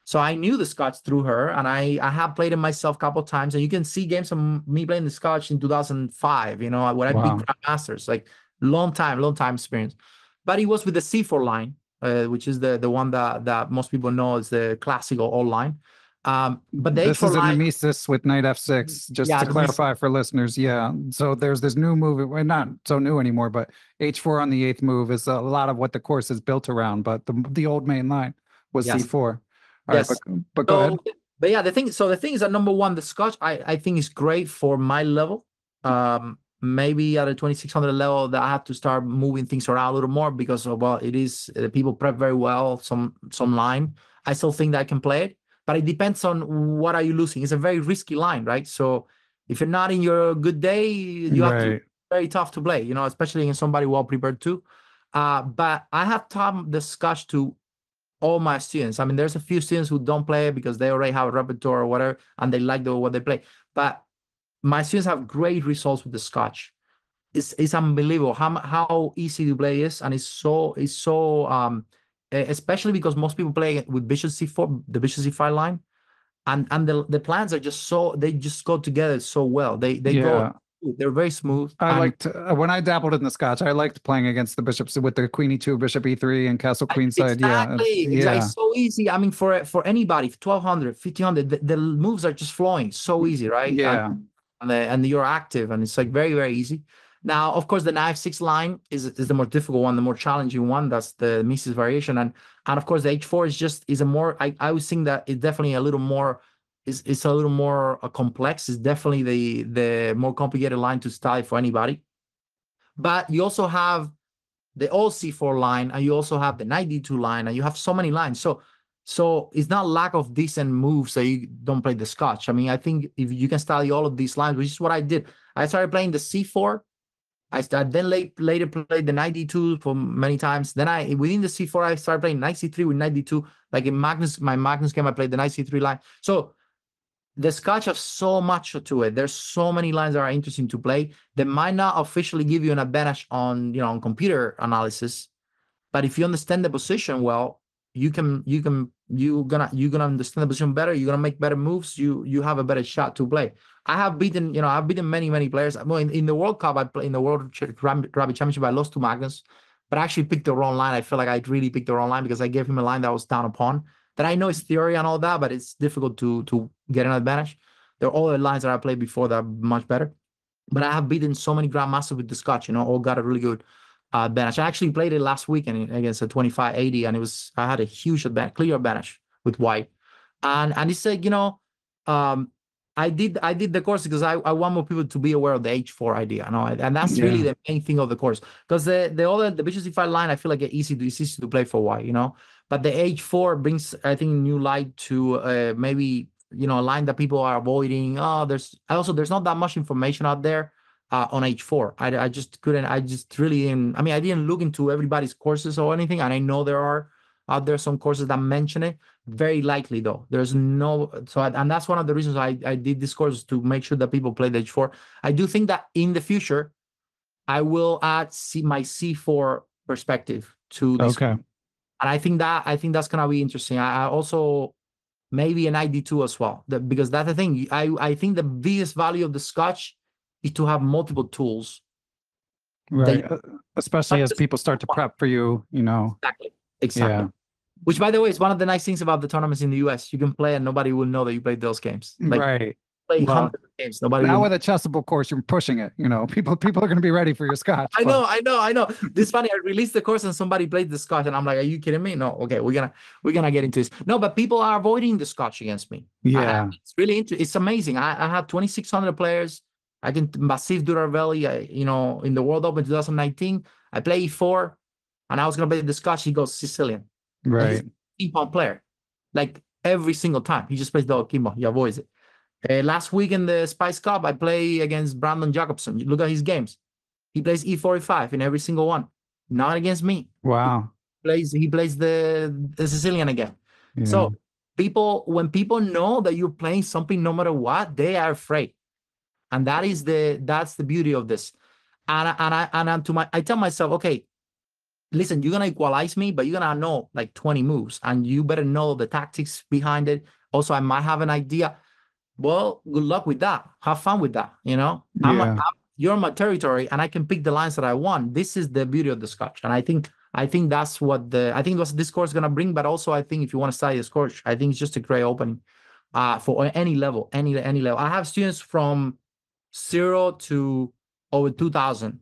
So I knew the Scotch through her, and I I have played it myself a couple of times. And you can see games of me playing the Scotch in two thousand five. You know, when I Wow. beat Grandmasters, like long time, long time experience. But it was with the C four line, uh, which is the the one that that most people know is the classical old line. Um, but the H This four is a line, Nemesis with knight f six, just Yeah, to the clarify for listeners. Yeah. So there's this new move, well, not so new anymore, but h four on the eighth move is a lot of what the course is built around. But the the old main line was Yes. c four. All right, Yes. but, but go ahead. So, but yeah, the thing. So the thing is that number one, the Scotch, I I think is great for my level. Um, maybe at a twenty-six hundred level, that I have to start moving things around a little more because of, well, it is uh, people prep very well. Some some line, I still think that I can play it, but it depends on what are you losing. It's a very risky line, right? So if you're not in your good day, you have to Right. very tough to play. You know, especially against somebody well prepared too. Uh, but I have taught the Scotch to all my students. I mean, there's a few students who don't play it because they already have a repertoire or whatever, and they like the what they play. But my students have great results with the Scotch. It's it's unbelievable how how easy to play is, and it's so it's so um especially because most people play it with bishop c four, the bishop c five line, and and the the plans are just so they just go together so well. They they Yeah. go they're very smooth. I and- liked uh, when I dabbled in the Scotch. I liked playing against the bishops with the queen e two, bishop e three, and castle queenside. Yeah, Exactly. it's- Exactly. yeah, It's so easy. I mean, for for anybody, twelve hundred, fifteen hundred, the, the moves are just flowing so easy, right? yeah. And, and, the, and you're active, and it's like very, very easy. Now, of course, the knife six line is is the more difficult one, the more challenging one. That's the Mises variation, and and of course, the H four is just is a more. I I would think that it's definitely a little more. It's, it's a little more uh, complex. It's definitely the the more complicated line to study for anybody. But you also have the old c four line, and you also have the knight d two line, and you have so many lines. So so it's not lack of decent moves that you don't play the Scotch. I mean, I think if you can study all of these lines, which is what I did. I started playing the c four. I started then late, later played the knight d two for many times. Then I within the c four, I started playing knight c three with knight d two. Like in Magnus, my Magnus game, I played the knight c three line. So the Scotch have so much to it. There's so many lines that are interesting to play. They might not officially give you an advantage on, you know, on computer analysis, but if you understand the position well, you can you can you gonna you're gonna understand the position better. You're gonna make better moves. You you have a better shot to play. I have beaten, you know, I've beaten many many players. Well, in, in the World Cup, I play in the World Rabbit Championship. I lost to Magnus, but I actually picked the wrong line. I feel like I really picked the wrong line because I gave him a line that was down a pawn. That I know is theory and all that, but it's difficult to to get an advantage. There are all the lines that I played before that are much better. But I have beaten so many grandmasters with the Scotch, you know, all got a really good uh, advantage. I actually played it last weekend against a twenty-five eighty, and it was I had a huge advantage, clear advantage with white. And and it's like, you know, um, I did I did the course because I, I want more people to be aware of the H four idea, you know, and that's Yeah. really the main thing of the course. Because the the other the bishop c five line, I feel like it's easy to it's easy to play for white, you know. But the H four brings, I think, new light to uh, maybe, you know, a line that people are avoiding. Oh, there's also there's not that much information out there uh, on H four. I, I just couldn't. I just really didn't. I mean, I didn't look into everybody's courses or anything, and I know there are out there some courses that mention it. Very likely though, there's no. So I, and that's one of the reasons I I did this course to make sure that people play the H four. I do think that in the future, I will add C, my C four perspective to this. Okay. And I think that I think that's gonna be interesting. I, I also maybe an I D two as well, that, because that's the thing. I I think the biggest value of the Scotch is to have multiple tools. Right. They- Uh, Especially as just people start to prep for you, you know. Exactly. Exactly. Yeah. Which, by the way, is one of the nice things about the tournaments in the U S. You can play and nobody will know that you played those games. Like Right. play Well, hundreds of games, nobody. Now will with a chessable course, you're pushing it. You know, people people are going to be ready for your Scotch. I but- know, I know, I know. This is funny. I released the course and somebody played the Scotch, and I'm like, "Are you kidding me? No, okay, we're gonna we're gonna get into this." No, but people are avoiding the Scotch against me. I- Yeah. it's really inter- it's amazing. I, I had twenty-six hundred players. I can Massif Duravelli. I, you know, in the World Open twenty nineteen, I play E four, and I was gonna play the Scotch. He goes Sicilian, Right. ping pong player, like every single time. He just plays the Kimbo. He avoids it. Uh, last week in the Spice Cup, I play against Brandon Jacobson. You look at his games. He plays E forty-five in every single one. Not against me. Wow. Plays he plays the, the Sicilian again. Yeah. So people, when people know that you're playing something, no matter what, they are afraid, and that is the that's the beauty of this. And I- and I and I, to my I tell myself, okay, listen, you're gonna equalize me, but you're gonna know like twenty moves, and you better know the tactics behind it. Also, I might have an idea. Well, good luck with that. Have fun with that. You know, I'm, Yeah. I'm you're my territory, and I can pick the lines that I want. This is the beauty of the Scotch, and I think I think that's what the I think what this course is gonna bring. But also, I think if you want to study the Scotch, I think it's just a great opening, uh, for any level, any any level. I have students from zero to over two thousand.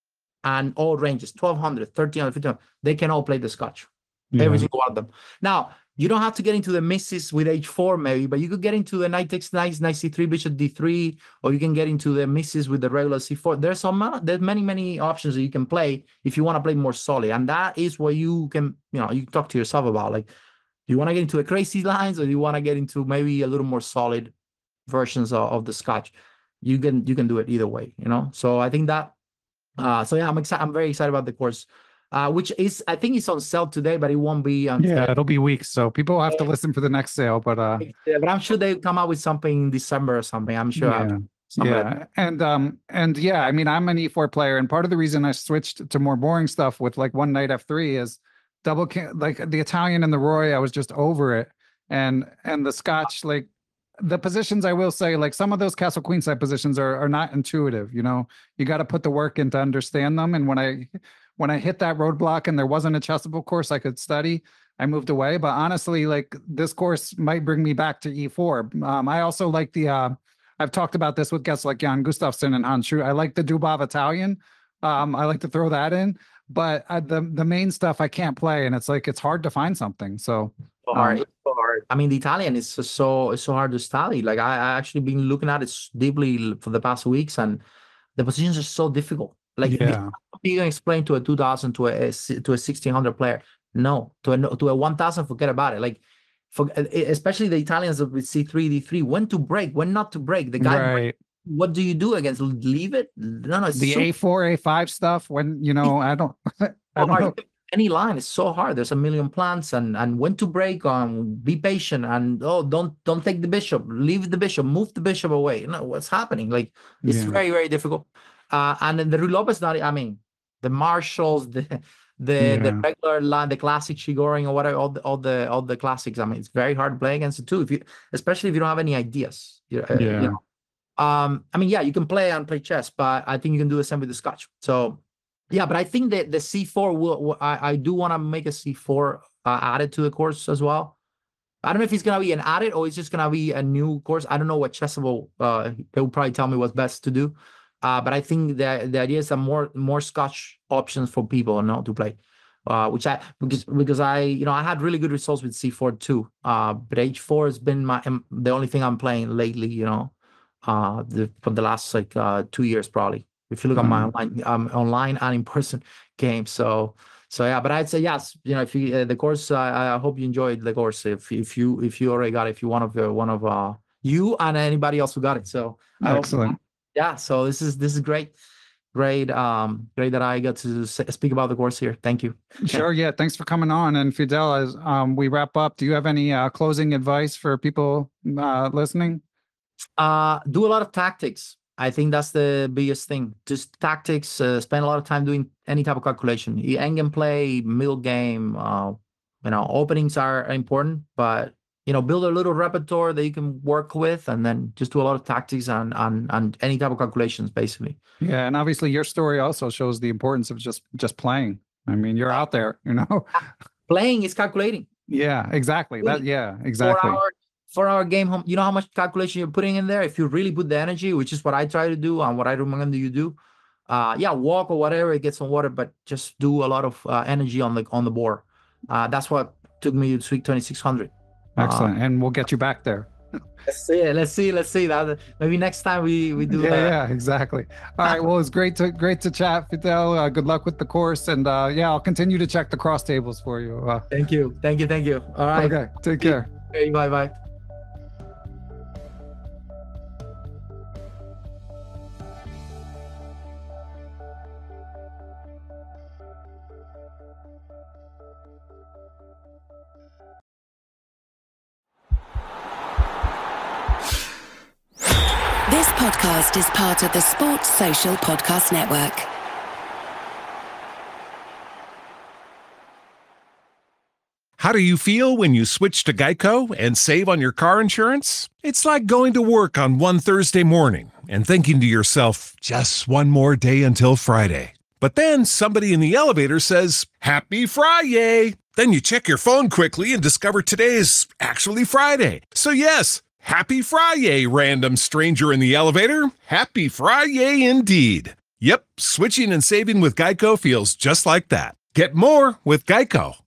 And all ranges, twelve hundred, thirteen hundred, fifteen hundred, they can all play the Scotch, Yeah. every single one of them. Now, you don't have to get into the misses with H four maybe, but you could get into the knight takes knight, knight c three, bishop d three, or you can get into the misses with the regular c four. There's some, there's many, many options that you can play if you want to play more solid. And that is what you can, you know, you talk to yourself about. Like, do you want to get into the crazy lines, or do you want to get into maybe a little more solid versions of, of the Scotch? You can, you can do it either way, you know? So I think that, Uh, so yeah, I'm excited. I'm very excited about the course, uh, which is, I think it's on sale today, but it won't be until, Yeah, it'll be weeks, so people will have to listen for the next sale. But uh, yeah, but I'm sure they come out with something in December or something. I'm sure. yeah, something like yeah, and um, and yeah, I mean, I'm an E four player, and part of the reason I switched to more boring stuff with like one knight F three is double ca- like the Italian and the Roy. I was just over it, and and the Scotch, like the positions, I will say, like some of those castle queenside positions are are not intuitive. You know, you got to put the work in to understand them. And when I when I hit that roadblock and there wasn't a chessable course I could study, I moved away. But honestly, like this course might bring me back to E four. Um, I also like the. Uh, I've talked about this with guests like Jan Gustafsson and Hans Schuh. I like the Dubov Italian. Um, I like to throw that in, but uh, the the main stuff I can't play, and it's like it's hard to find something. So. so hard. Um, It's so hard. I mean, the Italian is so so, it's so hard to study. Like I, I actually been looking at it s- deeply for the past weeks, and the positions are so difficult. Like Yeah. you can explain to a two thousand to a si- to a sixteen hundred player. No, to a no- to a one thousand, forget about it. Like for especially the Italians with C three D three, when to break, when not to break. The guy, Right. what do you do against? Leave it? No, no. It's The so A four, A five stuff, when, you know, I don't, I don't hard. know. Any line is so hard. There's a million plans, and and when to break on. Be patient, and oh, don't don't take the bishop. Leave the bishop. Move the bishop away. You know what's happening. Like it's Yeah. very very difficult. Uh, and then the Rulop is not. I mean, the marshals, the the the Yeah. regular line, the classic Chigoring or whatever, all the all the all the classics. I mean, it's very hard to play against it too. If you, especially if you don't have any ideas. You, uh, you Yeah. know. Um, I mean, yeah, you can play and play chess, but I think you can do the same with the Scotch. So. Yeah, but I think that the C four will. will- I, I do want to make a C four uh, added to the course as well. I don't know if it's gonna be an added or it's just gonna be a new course. I don't know what Chessable. Uh, they will probably tell me what's best to do. Uh, but I think that the idea is some more more Scotch options for people, you know, to play. Uh, which I because because I you know I had really good results with C four too. Uh, but H four has been my um, the only thing I'm playing lately. You know, uh, the for the last like uh two years probably. If you look at my Mhm. online, um, online and in person games, so so yeah. But I'd say yes. You know, if you uh, the course, uh, I hope you enjoyed the course. If if you if you already got it, if you one of uh, one of uh you and anybody else who got it. So I hope- Excellent. yeah. So this is this is great, great, um, great that I got to say, speak about the course here. Thank you. Sure. Yeah. Thanks for coming on. And Fidel, as um, we wrap up, do you have any uh, closing advice for people uh, listening? Uh, do a lot of tactics. I think that's the biggest thing. Just tactics. Uh, spend a lot of time doing any type of calculation. E- Endgame play, middle game. Uh, you know, openings are important, but you know, build a little repertoire that you can work with, and then just do a lot of tactics and and and any type of calculations, basically. Yeah. And obviously your story also shows the importance of just, just playing. I mean, you're out there, you know? Playing is calculating. Yeah, exactly. That, yeah, For exactly. our for our game home, you know how much calculation you're putting in there. If you really put the energy, which is what I try to do and what I recommend you do, uh, yeah, walk or whatever, get some water, but just do a lot of uh, energy on the on the board. Uh, that's what took me to Sweet twenty-six hundred. Excellent. And we'll get you back there. Let's see, let's see, let's see. That maybe next time we we do Yeah, that. yeah, exactly. All right. Well, it's great to great to chat, Fidel. Uh, good luck with the course, and uh, yeah, I'll continue to check the cross tables for you. Uh, Thank you, thank you, thank you. All right. okay. Take care. Okay, bye bye. This podcast is part of the Sports Social Podcast Network. How do you feel when you switch to Geico and save on your car insurance? It's like going to work on one Thursday morning and thinking to yourself, just one more day until Friday. But then somebody in the elevator says, Happy Friday! Then you check your phone quickly and discover today is actually Friday. So yes, Happy Friday, random stranger in the elevator. Happy Friday indeed. Yep, switching and saving with Geico feels just like that. Get more with Geico.